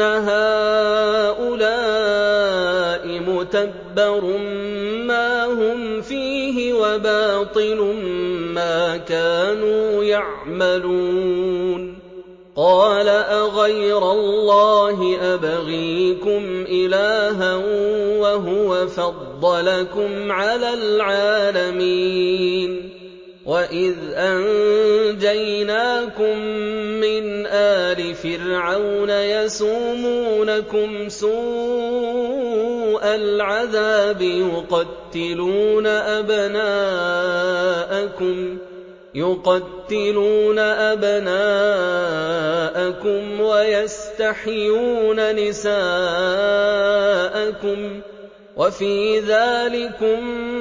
هَٰؤُلَاءِ مُتَبَّرٌ مَّا هُمْ فِيهِ وَبَاطِلٌ مَّا كَانُوا يَعْمَلُونَ قَالَ أَغَيْرَ اللَّهِ أَبْغِيكُمْ إِلَٰهًا وَهُوَ فَضَّلَكُمْ عَلَى الْعَالَمِينَ وَإِذْ أَنجَيْنَاكُم مِّنْ آلِ فِرْعَوْنَ يَسُومُونَكُمْ سُوءَ الْعَذَابِ يُقَتِّلُونَ أَبْنَاءَكُمْ يُقَتِّلُونَ أَبْنَاءَكُمْ وَيَسْتَحْيُونَ نِسَاءَكُمْ وَفِي ذَٰلِكُم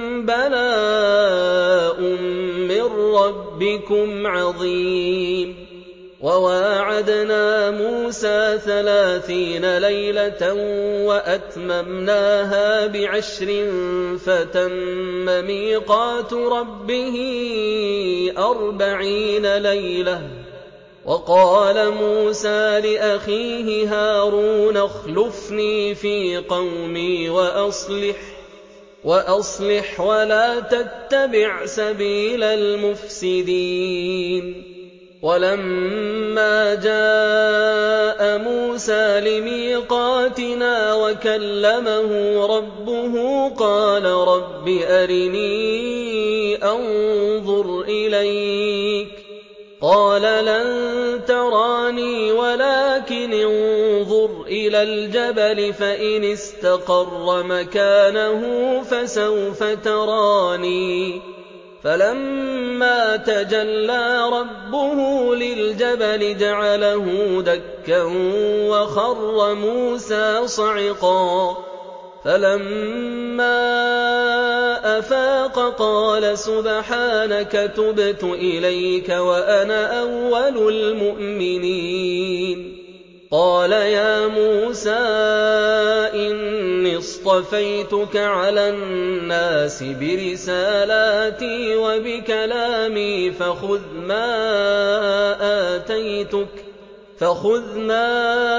بَلَاءٌ مِّن رَّبِّكُمْ عَظِيمٌ وَوَاعَدْنَا مُوسَىٰ ثَلَاثِينَ لَيْلَةً وَأَتْمَمْنَاهَا بِعَشْرٍ فَتَمَّ مِيقَاتُ رَبِّهِ أَرْبَعِينَ لَيْلَةً وَقَالَ مُوسَىٰ لِأَخِيهِ هَارُونَ اخْلُفْنِي فِي قَوْمِي وَأَصْلِحْ وَأَصْلِحْ وَلَا تَتَّبِعْ سَبِيلَ الْمُفْسِدِينَ وَلَمَّا جَاءَ مُوسَىٰ لِمِيقَاتِنَا وَكَلَّمَهُ رَبُّهُ قَالَ رَبِّ أَرِنِي أَنظُرْ إِلَيْكَ قَالَ لَن تَرَانِي وَلَٰكِنِ انظُرْ إِلَى الْجَبَلِ فَإِنِ اسْتَقَرَّ مَكَانَهُ فَسَوْفَ تَرَانِي فَلَمَّا تَجَلَّىٰ رَبُّهُ لِلْجَبَلِ جَعَلَهُ دَكًّا وَخَرَّ مُوسَىٰ صَعِقًا فَلَمَّا أَفَاقَ قَالَ سُبْحَانَكَ تُبْتُ إِلَيْكَ وَأَنَا أَوَّلُ الْمُؤْمِنِينَ قَالَ يَا مُوسَىٰ إِنِّي اصْطَفَيْتُكَ عَلَى النَّاسِ بِرِسَالَاتِي وَبِكَلَامِي فَخُذْ مَا آتَيْتُكَ فَخُذْ مَا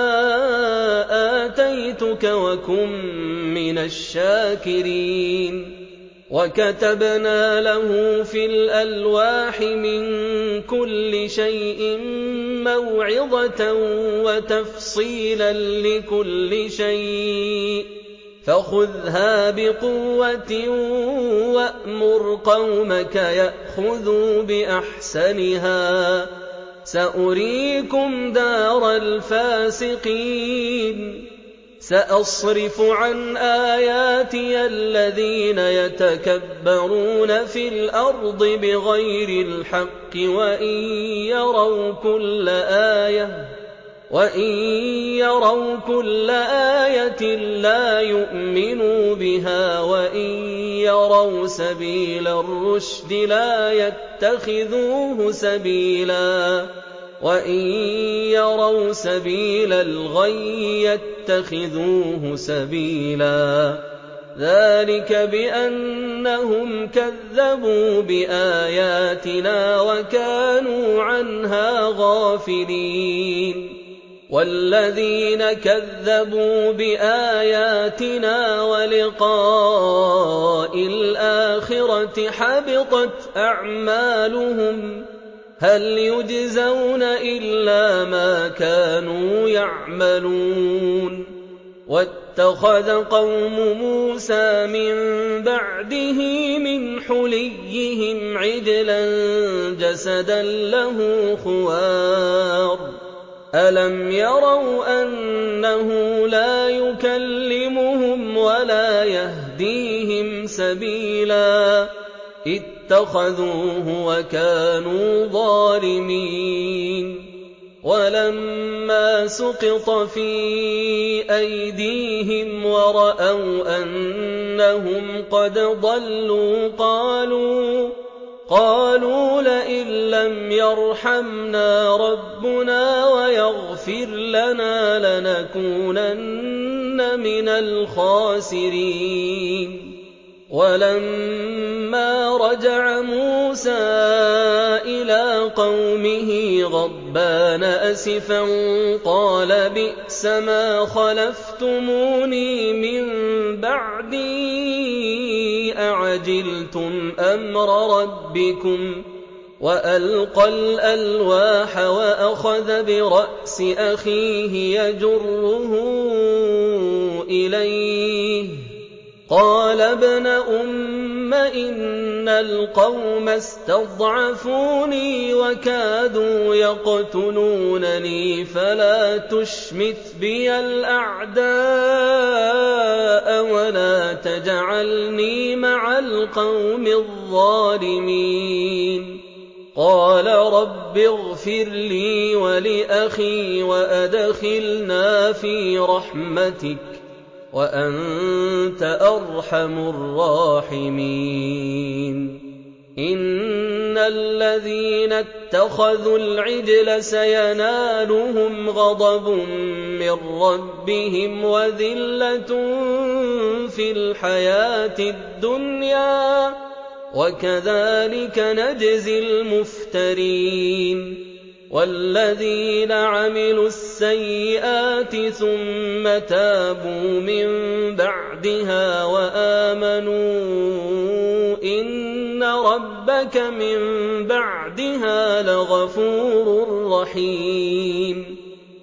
آتَيْتُكَ وَكُن مِّنَ الشَّاكِرِينَ وَكَتَبْنَا لَهُ فِي الْأَلْوَاحِ مِن كُلِّ شَيْءٍ مَّوْعِظَةً وَتَفْصِيلًا لِّكُلِّ شَيْءٍ فَخُذْهَا بِقُوَّةٍ وَأْمُرْ قَوْمَكَ يَأْخُذُوا بِأَحْسَنِهَا ۚ سَأُرِيكُمْ دَارَ الْفَاسِقِينَ سَأَصْرِفُ عَنْ آيَاتِيَ الَّذِينَ يَتَكَبَّرُونَ فِي الْأَرْضِ بِغَيْرِ الْحَقِّ وَإِن يَرَوْا كُلَّ آيَةٍ وَإِن يَرَوْا كُلَّ آيَةٍ لَّا يُؤْمِنُوا بِهَا وَإِن يَرَوْا سَبِيلَ الرُّشْدِ لَا يَتَّخِذُوهُ سَبِيلًا وَإِن يَرَوْا سَبِيلَ الْغَيِّ يَتَّخِذُوهُ سَبِيلًا ذَٰلِكَ بِأَنَّهُمْ كَذَّبُوا بِآيَاتِنَا وَكَانُوا عَنْهَا غَافِلِينَ وَالَّذِينَ كَذَّبُوا بِآيَاتِنَا وَلِقَاءِ الْآخِرَةِ حَبِطَتْ أَعْمَالُهُمْ هَلْ يُجْزَوْنَ إِلَّا مَا كَانُوا يَعْمَلُونَ وَاتَّخَذَ قَوْمُ مُوسَىٰ مِن بَعْدِهِ مِنْ حُلِيِّهِمْ عِجْلًا جَسَدًا لَّهُ خُوَارٌ أَلَمْ يَرَوْا أَنَّهُ لَا يُكَلِّمُهُمْ ولا يهديهم سبيلا اتخذوه وكانوا ظالمين ولما سقط في أيديهم ورأوا أنهم قد ضلوا قالوا قالوا لئن لم يرحمنا ربنا ويغفر لنا لنكونن من الخاسرين ولما رجع موسى إلى قومه غضبان أسفا قال بئس ما خلفتموني من بعدي أعجلتم أمر ربكم وألقى الألواح وأخذ برأس أخيه يجره إليه قال ابن أم إن القوم استضعفوني وكادوا يقتلونني فلا تشمت بي الأعداء ولا تجعلني مع القوم الظالمين قال رب اغفر لي ولأخي وأدخلنا في رحمتك وأنت أرحم الراحمين إن الذين اتخذوا العجل سينالهم غضب من ربهم وذلة في الحياة الدنيا وكذلك نجزي المفترين والذين عملوا السيئات ثم تابوا من بعدها وآمنوا إن ربك من بعدها لغفور رحيم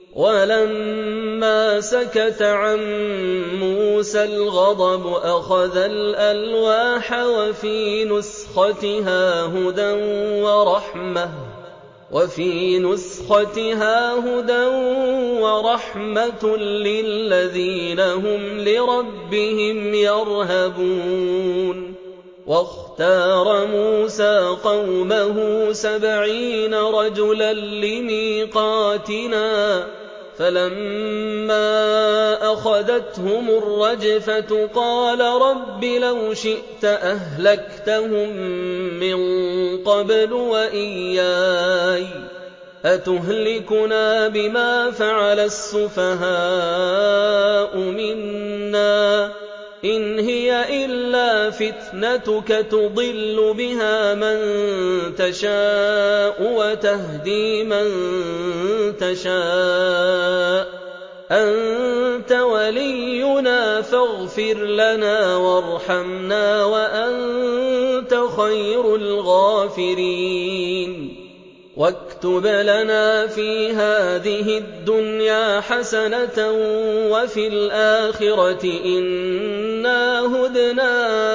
ولما سكت عن موسى الغضب أخذ الألواح وفي نسختها هدى ورحمة وفي نسختها هدى ورحمة للذين هم لربهم يرهبون واختار موسى قومه سبعين رجلا لميقاتنا فلما أخذتهم الرجفة قال رب لو شئت أهلكتهم من قبل وإياي أتهلكنا بما فعل السفهاء منا إن هي إلا فتنتك تضل بها من تشاء وتهدي من تشاء أنت ولينا فاغفر لنا وارحمنا وأنت خير الغافرين واكتب لنا في هذه الدنيا حسنة وفي الآخرة إنا هدنا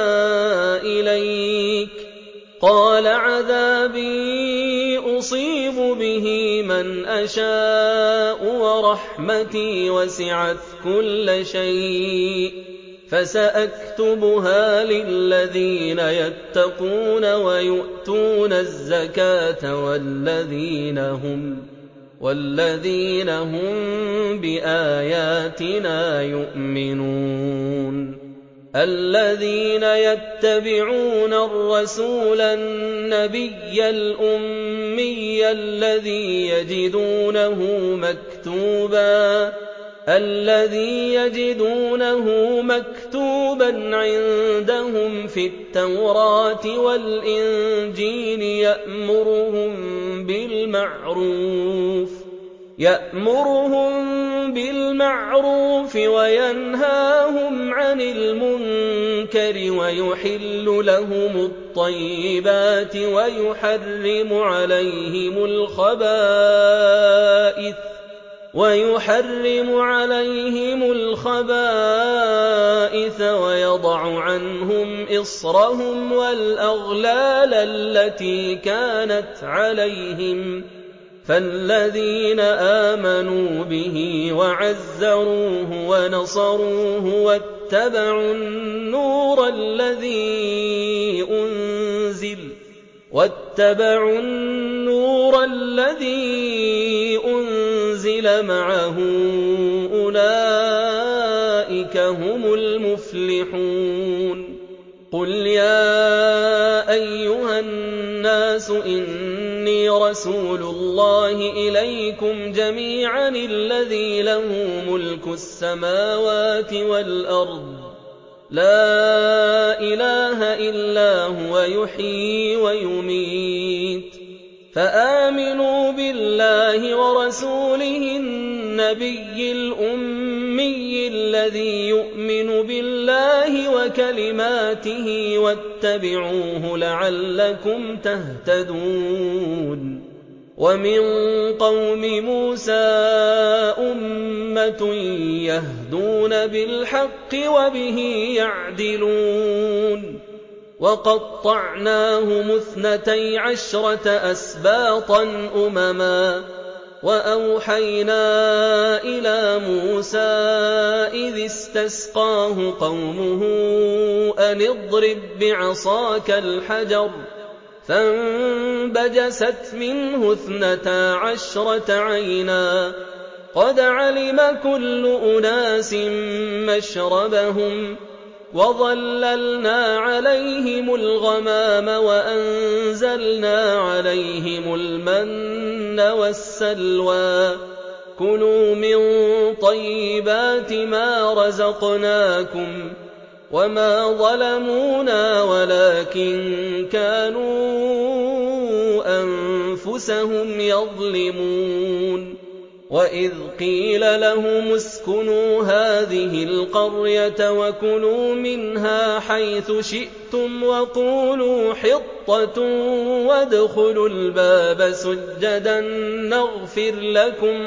إليك قال عذابي أصيب به من أشاء ورحمتي وسعت كل شيء فسأكتبها للذين يتقون ويؤتون الزكاة والذين هم والذين هم بآياتنا يؤمنون الذين يتبعون الرسول النبي الأمي الذي يجدونه مكتوبا الذي يجدونه مكتوبا عندهم في التوراة والإنجيل يأمرهم بالمعروف يأمرهم بالمعروف وينهاهم عن المنكر ويحل لهم الطيبات ويحرم عليهم الخبائث ويحرم عليهم الخبائث ويضع عنهم إصرهم والأغلال التي كانت عليهم فالذين آمنوا به وعزروه ونصروه واتبعوا النور الذي أنزل واتبعوا النور الذي أنزل معه أولئك هم المفلحون قل يا أيها الناس إني رسول الله إليكم جميعا الذي له ملك السماوات والأرض لا إله إلا هو يحيي ويميت فآمنوا بالله ورسوله النبي الأمي الذي يؤمن بالله وكلماته واتبعوه لعلكم تهتدون ومن قوم موسى أمة يهدون بالحق وبه يعدلون وقطعناهم اثنتي عشرة أسباطا أمما وأوحينا إلى موسى إذ استسقاه قومه أن اضرب بعصاك الحجر فانبجست منه اثنتا عشرة عينا قد علم كل أناس مشربهم وظللنا عليهم الغمام وأنزلنا عليهم المن والسلوى كلوا من طيبات ما رزقناكم وما ظلمونا ولكن كانوا أنفسهم يظلمون وإذ قيل لهم اسكنوا هذه القرية وكلوا منها حيث شئتم وقولوا حطة وادخلوا الباب سجدا نغفر لكم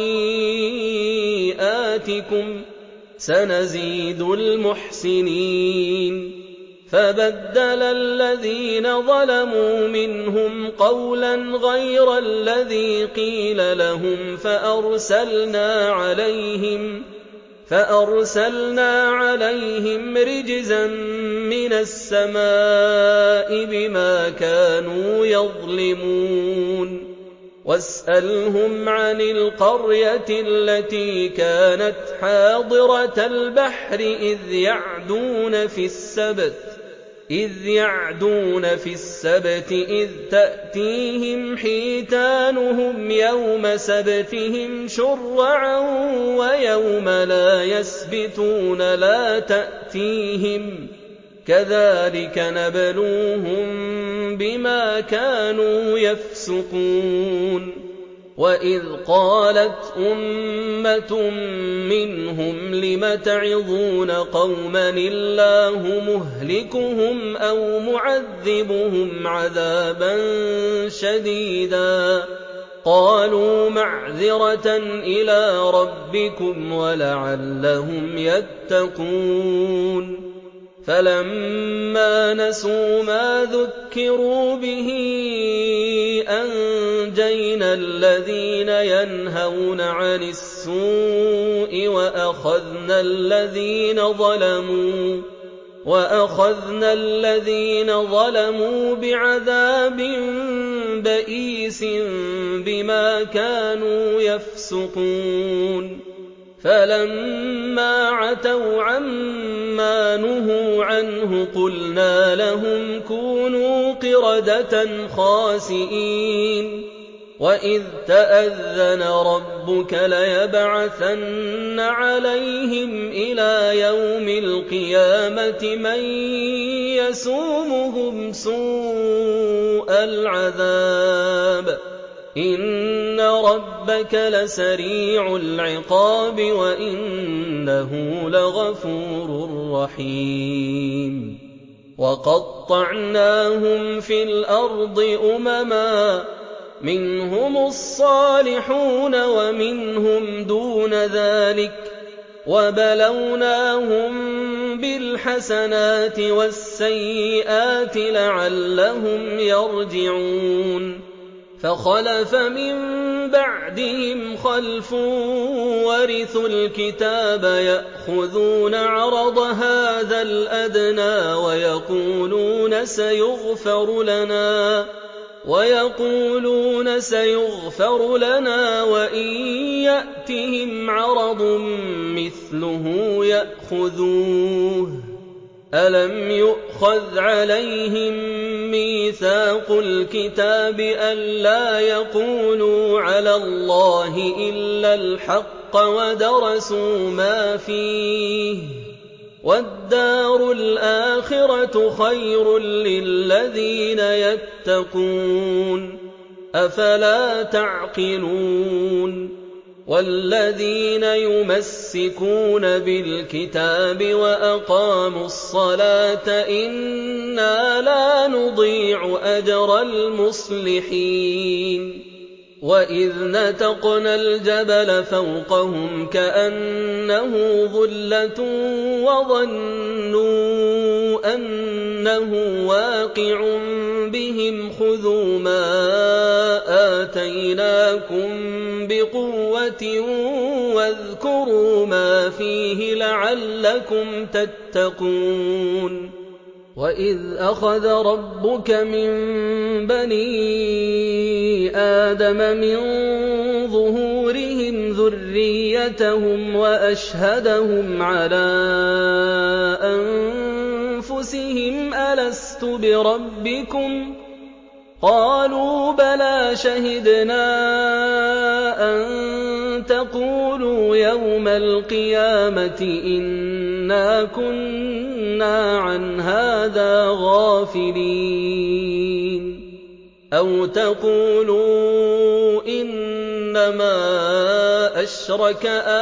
خطيئاتكم سنزيد المحسنين فبدل الذين ظلموا منهم قولا غير الذي قيل لهم فأرسلنا عليهم فأرسلنا عليهم رجزا من السماء بما كانوا يظلمون واسألهم عن القرية التي كانت حاضرة البحر إذ يعدون في السبت إذ يعدون في السبت إذ تأتيهم حيتانهم يوم سبتهم شرعا ويوم لا يسبتون لا تأتيهم كذلك نبلوهم بما كانوا يفسقون وإذ قالت أمة منهم لم تعظون قوما الله مهلكهم أو معذبهم عذابا شديدا قالوا معذرة إلى ربكم ولعلهم يتقون فلما نسوا ما ذكروا به أنجينا الذين ينهون عن السوء وأخذنا الذين ظلموا وأخذنا الذين ظلموا بعذاب بئيس بما كانوا يفسقون فلما عتوا عما نهوا عنه قلنا لهم كونوا قردة خاسئين وإذ تأذن ربك ليبعثن عليهم إلى يوم القيامة من يسومهم سوء العذاب إن ربك لسريع العقاب وإنه لغفور رحيم وقطعناهم في الأرض أمما منهم الصالحون ومنهم دون ذلك وبلوناهم بالحسنات والسيئات لعلهم يرجعون فخلف من بعدهم خلف ورثوا الكتاب يأخذون عرض هذا الأدنى ويقولون سيغفر لنا ويقولون سيغفر لنا وإن يأتهم عرض مثله يأخذوه ألم يؤخذ عليهم ميثاق الكتاب ألا يقولوا على الله إلا الحق ودرسوا ما فيه والدار الآخرة خير للذين يتقون أفلا تعقلون والذين يمسكون بالكتاب وأقاموا الصلاة إنا لا نضيع أجر المصلحين وإذ نتقنا الجبل فوقهم كأنه ظلة وظنوا أنه واقع بهم خذوا ما آتيناكم بقوة واذكروا ما فيه لعلكم تتقون وإذ أخذ ربك من بني آدم من ظهورهم ذريتهم وأشهدهم على أنفسهم ألست بربكم قالوا بلى شهدنا أن تقولوا يوم القيامة إنا كنا عن هذا غافلين أو تقولوا إنما أشرك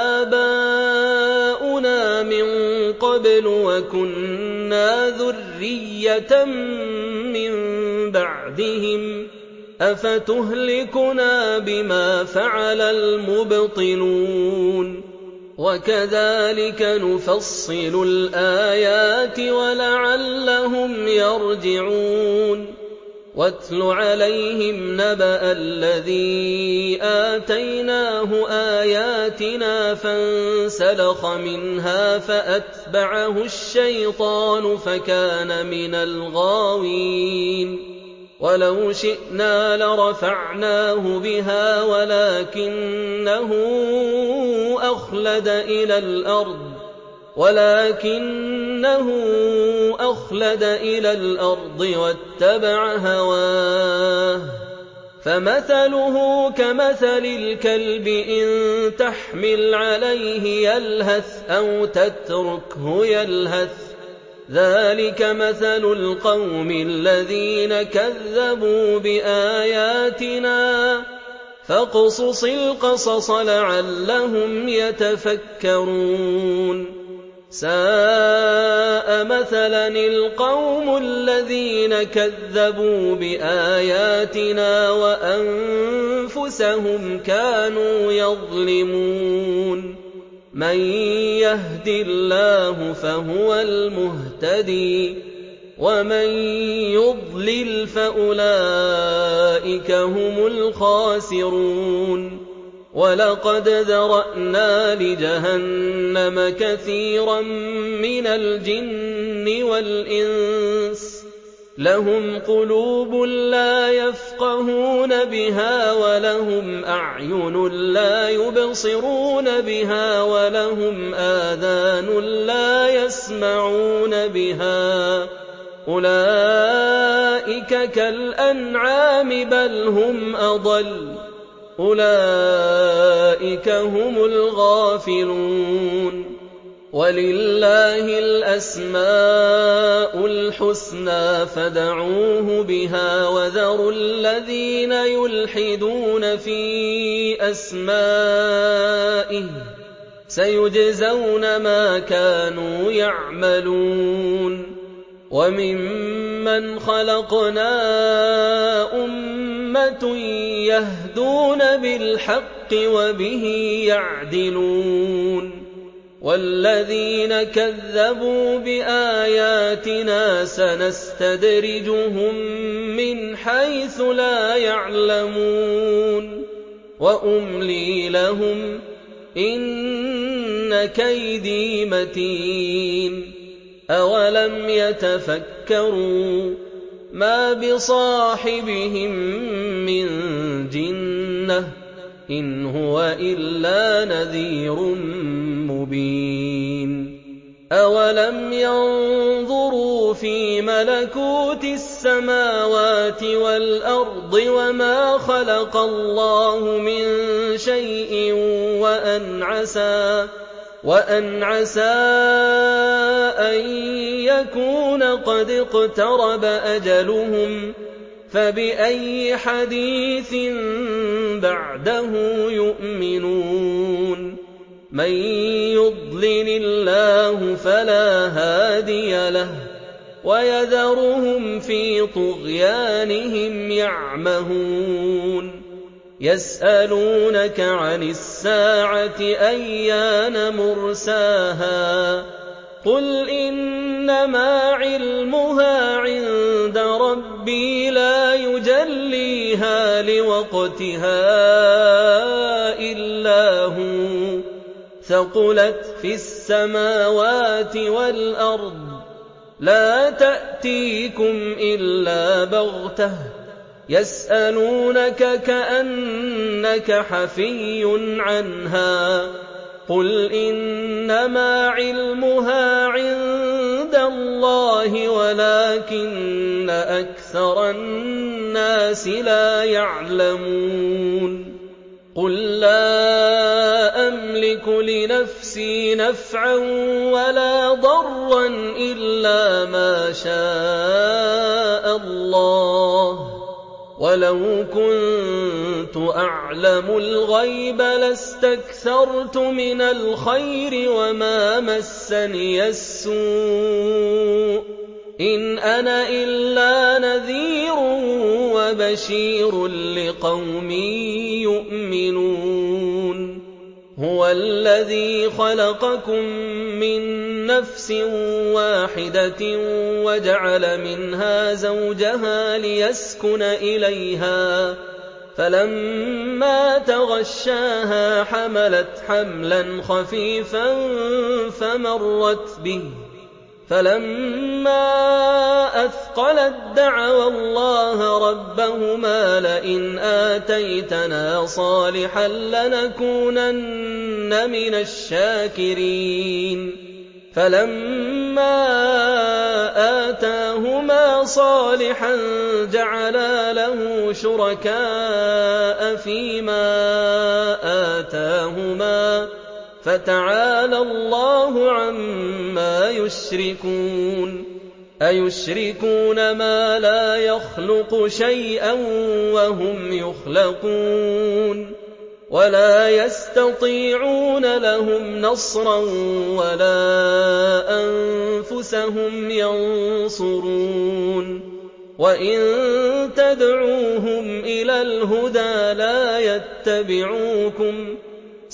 آباؤنا من قبل وكنا ذرية من بعدهم أفتهلكنا بما فعل المبطلون وكذلك نفصل الآيات ولعلهم يرجعون واتل عليهم نبأ الذي آتيناه آياتنا فانسلخ منها فأتبعه الشيطان فكان من الغاوين ولو شئنا لرفعناه بها ولكنه أخلد إلى الأرض ولكنه أخلد إلى الأرض واتبع هواه فمثله كمثل الكلب إن تحمل عليه يلهث أو تتركه يلهث ذلك مثل القوم الذين كذبوا بآياتنا فاقصص القصص لعلهم يتفكرون ساء مثلا القوم الذين كذبوا بآياتنا وأنفسهم كانوا يظلمون من يهد الله فهو المهتدي ومن يضلل فأولئك هم الخاسرون ولقد ذرأنا لجهنم كثيرا من الجن والإنس لهم قلوب لا يفقهون بها ولهم أعين لا يبصرون بها ولهم آذان لا يسمعون بها أولئك كالأنعام بل هم أضل أولئك هم الغافلون ولله الأسماء الحسنى فادعوه بها وذروا الذين يلحدون في أسمائه سيجزون ما كانوا يعملون وممن خلقنا أمة يهدون بالحق وبه يعدلون وَالَّذِينَ كَذَّبُوا بِآيَاتِنَا سَنَسْتَدْرِجُهُم مِّنْ حَيْثُ لَا يَعْلَمُونَ وَأُمْلِي لَهُمْ ۚ إِنَّ كَيْدِي مَتِينٌ أَوَلَمْ يَتَفَكَّرُوا مَا بِصَاحِبِهِم مِّن جِنَّةٍ ۚ إِنْ هُوَ إِلَّا نَذِيرٌ مُّبِينٌ أَوَلَمْ يَنظُرُوا فِي مَلَكُوتِ السَّمَاوَاتِ وَالْأَرْضِ وَمَا خَلَقَ اللَّهُ مِن شَيْءٍ وَأَنْ عَسَىٰ وَأَنْ عَسَىٰ أَن يَكُونَ قَدِ اقْتَرَبَ أَجَلُهُمْ ۖ فَبِأَيِّ حَدِيثٍ بَعْدَهُ يُؤْمِنُونَ مَن يُضْلِلِ اللَّهُ فَلَا هَادِيَ لَهُ وَيَذَرُهُمْ فِي طُغْيَانِهِمْ يَعْمَهُونَ يَسْأَلُونَكَ عَنِ السَّاعَةِ أَيَّانَ مُرْسَاهَا ۖ قُلْ إِنَّمَا عِلْمُهَا عِندَ رَبِّي لَا يُجَلِّيهَا لِوَقْتِهَا إِلَّا هُوَ ۚ ثَقُلَتْ فِي السَّمَاوَاتِ وَالْأَرْضِ لَا تَأْتِيكُمْ إِلَّا بَغْتَةً يَسْأَلُونَكَ كَأَنَّكَ حَفِيٌّ عَنْهَا ۖ قُلْ إِنَّمَا عِلْمُهَا عِندَ اللَّهِ وَلَٰكِنَّ أَكْثَرَ النَّاسِ لَا يَعْلَمُونَ قُل لَّا أَمْلِكُ لِنَفْسِي نَفْعًا وَلَا ضَرًّا إِلَّا مَا شَاءَ اللَّهُ ۗ وَلَوْ كُنتُ أَعْلَمُ الْغَيْبَ لَاسْتَكْثَرْتُ مِنَ الْخَيْرِ وَمَا مَسَّنِيَ السُّوءُ ۚ إِنْ أَنَا إِلَّا نَذِيرٌ وَبَشِيرٌ لِّقَوْمٍ يُؤْمِنُونَ هُوَ الَّذِي خَلَقَكُم مِّن نَّفْسٍ وَاحِدَةٍ وَجَعَلَ مِنْهَا زَوْجَهَا لِيَسْكُنَ إِلَيْهَا ۖ فَلَمَّا تَغَشَّاهَا حَمَلَتْ حَمْلًا خَفِيفًا فَمَرَّتْ بِهِ ۖ فَلَمَّا أَثْقَلَت دَّعَوَا اللَّهَ رَبَّهُمَا لَئِنْ آتَيْتَنَا صَالِحًا لَّنَكُونَنَّ مِنَ الشَّاكِرِينَ فَلَمَّا آتَاهُمَا صَالِحًا جَعَلَا لَهُ شُرَكَاءَ فِيمَا آتَاهُمَا ۚ فَتَعَالَى اللَّهُ عَمَّا يُشْرِكُونَ أَيُشْرِكُونَ مَا لَا يَخْلُقُ شَيْئًا وَهُمْ يُخْلَقُونَ وَلَا يَسْتَطِيعُونَ لَهُمْ نَصْرًا وَلَا أَنفُسَهُمْ يَنصُرُونَ وَإِن تَدْعُوهُمْ إِلَى الْهُدَىٰ لَا يَتَّبِعُوكُمْ ۚ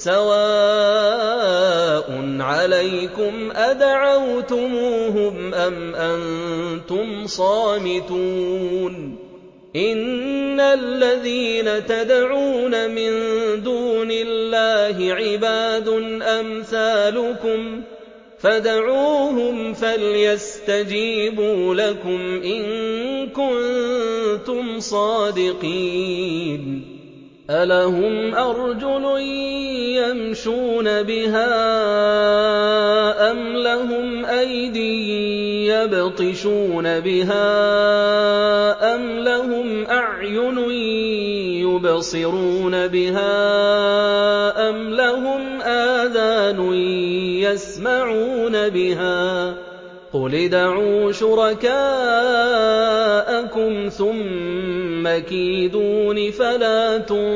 سَوَاءٌ عَلَيْكُمْ أَدَعَوْتُمُوهُمْ أَمْ أَنتُمْ صَامِتُونَ إِنَّ الَّذِينَ تَدْعُونَ مِن دُونِ اللَّهِ عِبَادٌ أَمْثَالُكُمْ فَادْعُوهُمْ فَلْيَسْتَجِيبُوا لَكُمْ إِن كُنتُمْ صَادِقِينَ أَلَهُمْ أَرْجُلٌ يَمْشُونَ بِهَا أَمْ لَهُمْ أَيْدٍ يَبْطِشُونَ بِهَا أَمْ لَهُمْ أَعْيُنٌ يُبْصِرُونَ بِهَا أَمْ لَهُمْ آذَانٌ يَسْمَعُونَ بِهَا ۗ قُلِ ادْعُوا شُرَكَاءَكُمْ ثُمَّ كِيدُونِ فَلَا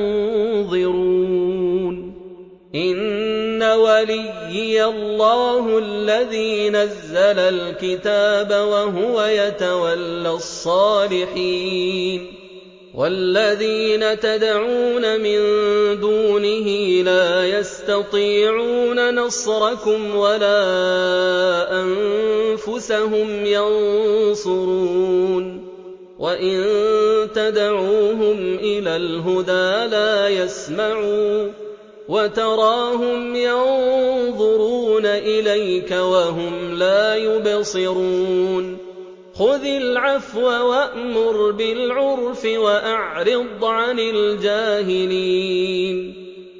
تُنظِرُونِ إِنَّ وَلِيِّيَ اللَّهُ الَّذِي نَزَّلَ الْكِتَابَ وَهُوَ يَتَوَلَّى الصَّالِحِينَ وَالَّذِينَ تَدْعُونَ مِن دُونِهِ لَا يَسْتَطِيعُونَ نَصْرَكُمْ وَلَا أَنفُسَهُمْ يَنصُرُونَ وَإِن تَدْعُوهُمْ إِلَى الْهُدَىٰ لَا يَسْمَعُوا وَتَرَاهُمْ يَنظُرُونَ إِلَيْكَ وَهُمْ لَا يُبْصِرُونَ خُذِ الْعَفْوَ وَأْمُرْ بِالْعُرْفِ وَأَعْرِضْ عَنِ الْجَاهِلِينَ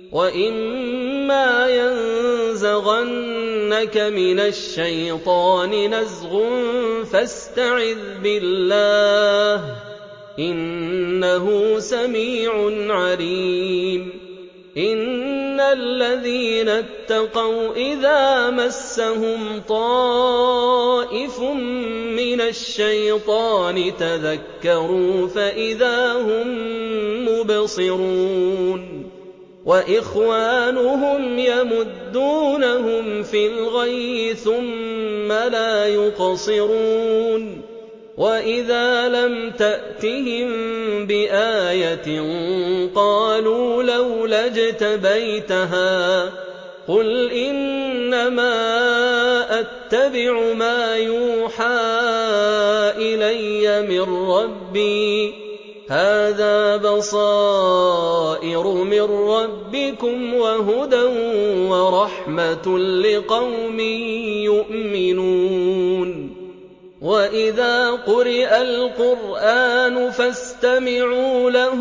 وَإِمَّا يَنزَغَنَّكَ مِنَ الشَّيْطَانِ نَزْغٌ فَاسْتَعِذْ بِاللَّهِ ۖ إِنَّهُ سَمِيعٌ عَلِيمٌ إِنَّ الَّذِينَ اتَّقَوْا إِذَا مَسَّهُمْ طَائِفٌ مِّنَ الشَّيْطَانِ تَذَكَّرُوا فَإِذَا هُم مُّبْصِرُونَ وَإِخْوَانُهُمْ يَمُدُّونَهُمْ فِي الْغَيِّ ثُمَّ لَا يُقْصِرُونَ وَإِذَا لَمْ تَأْتِهِم بِآيَةٍ قَالُوا لَوْلَا اجْتَبَيْتَهَا ۚ قُلْ إِنَّمَا أَتَّبِعُ مَا يُوحَىٰ إِلَيَّ مِن رَّبِّي ۚ هَٰذَا بَصَائِرُ مِن رَّبِّكُمْ وَهُدًى وَرَحْمَةٌ لِّقَوْمٍ يُؤْمِنُونَ وَإِذَا قُرِئَ الْقُرْآنُ فَاسْتَمِعُوا لَهُ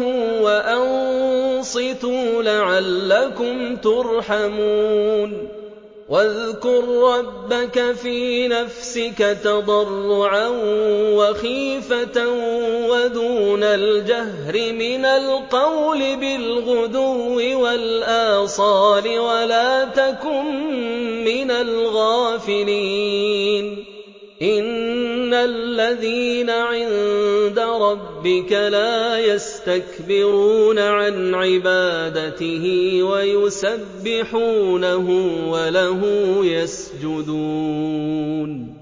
وَأَنصِتُوا لَعَلَّكُمْ تُرْحَمُونَ وَاذْكُر رَّبَّكَ فِي نَفْسِكَ تَضَرُّعًا وَخِيفَةً وَدُونَ الْجَهْرِ مِنَ الْقَوْلِ بِالْغُدُوِّ وَالْآصَالِ وَلَا تَكُن مِّنَ الْغَافِلِينَ إِنَّ الَّذِينَ عِندَ رَبِّكَ لَا يَسْتَكْبِرُونَ عَنْ عِبَادَتِهِ وَيُسَبِّحُونَهُ وَلَهُ يَسْجُدُونَ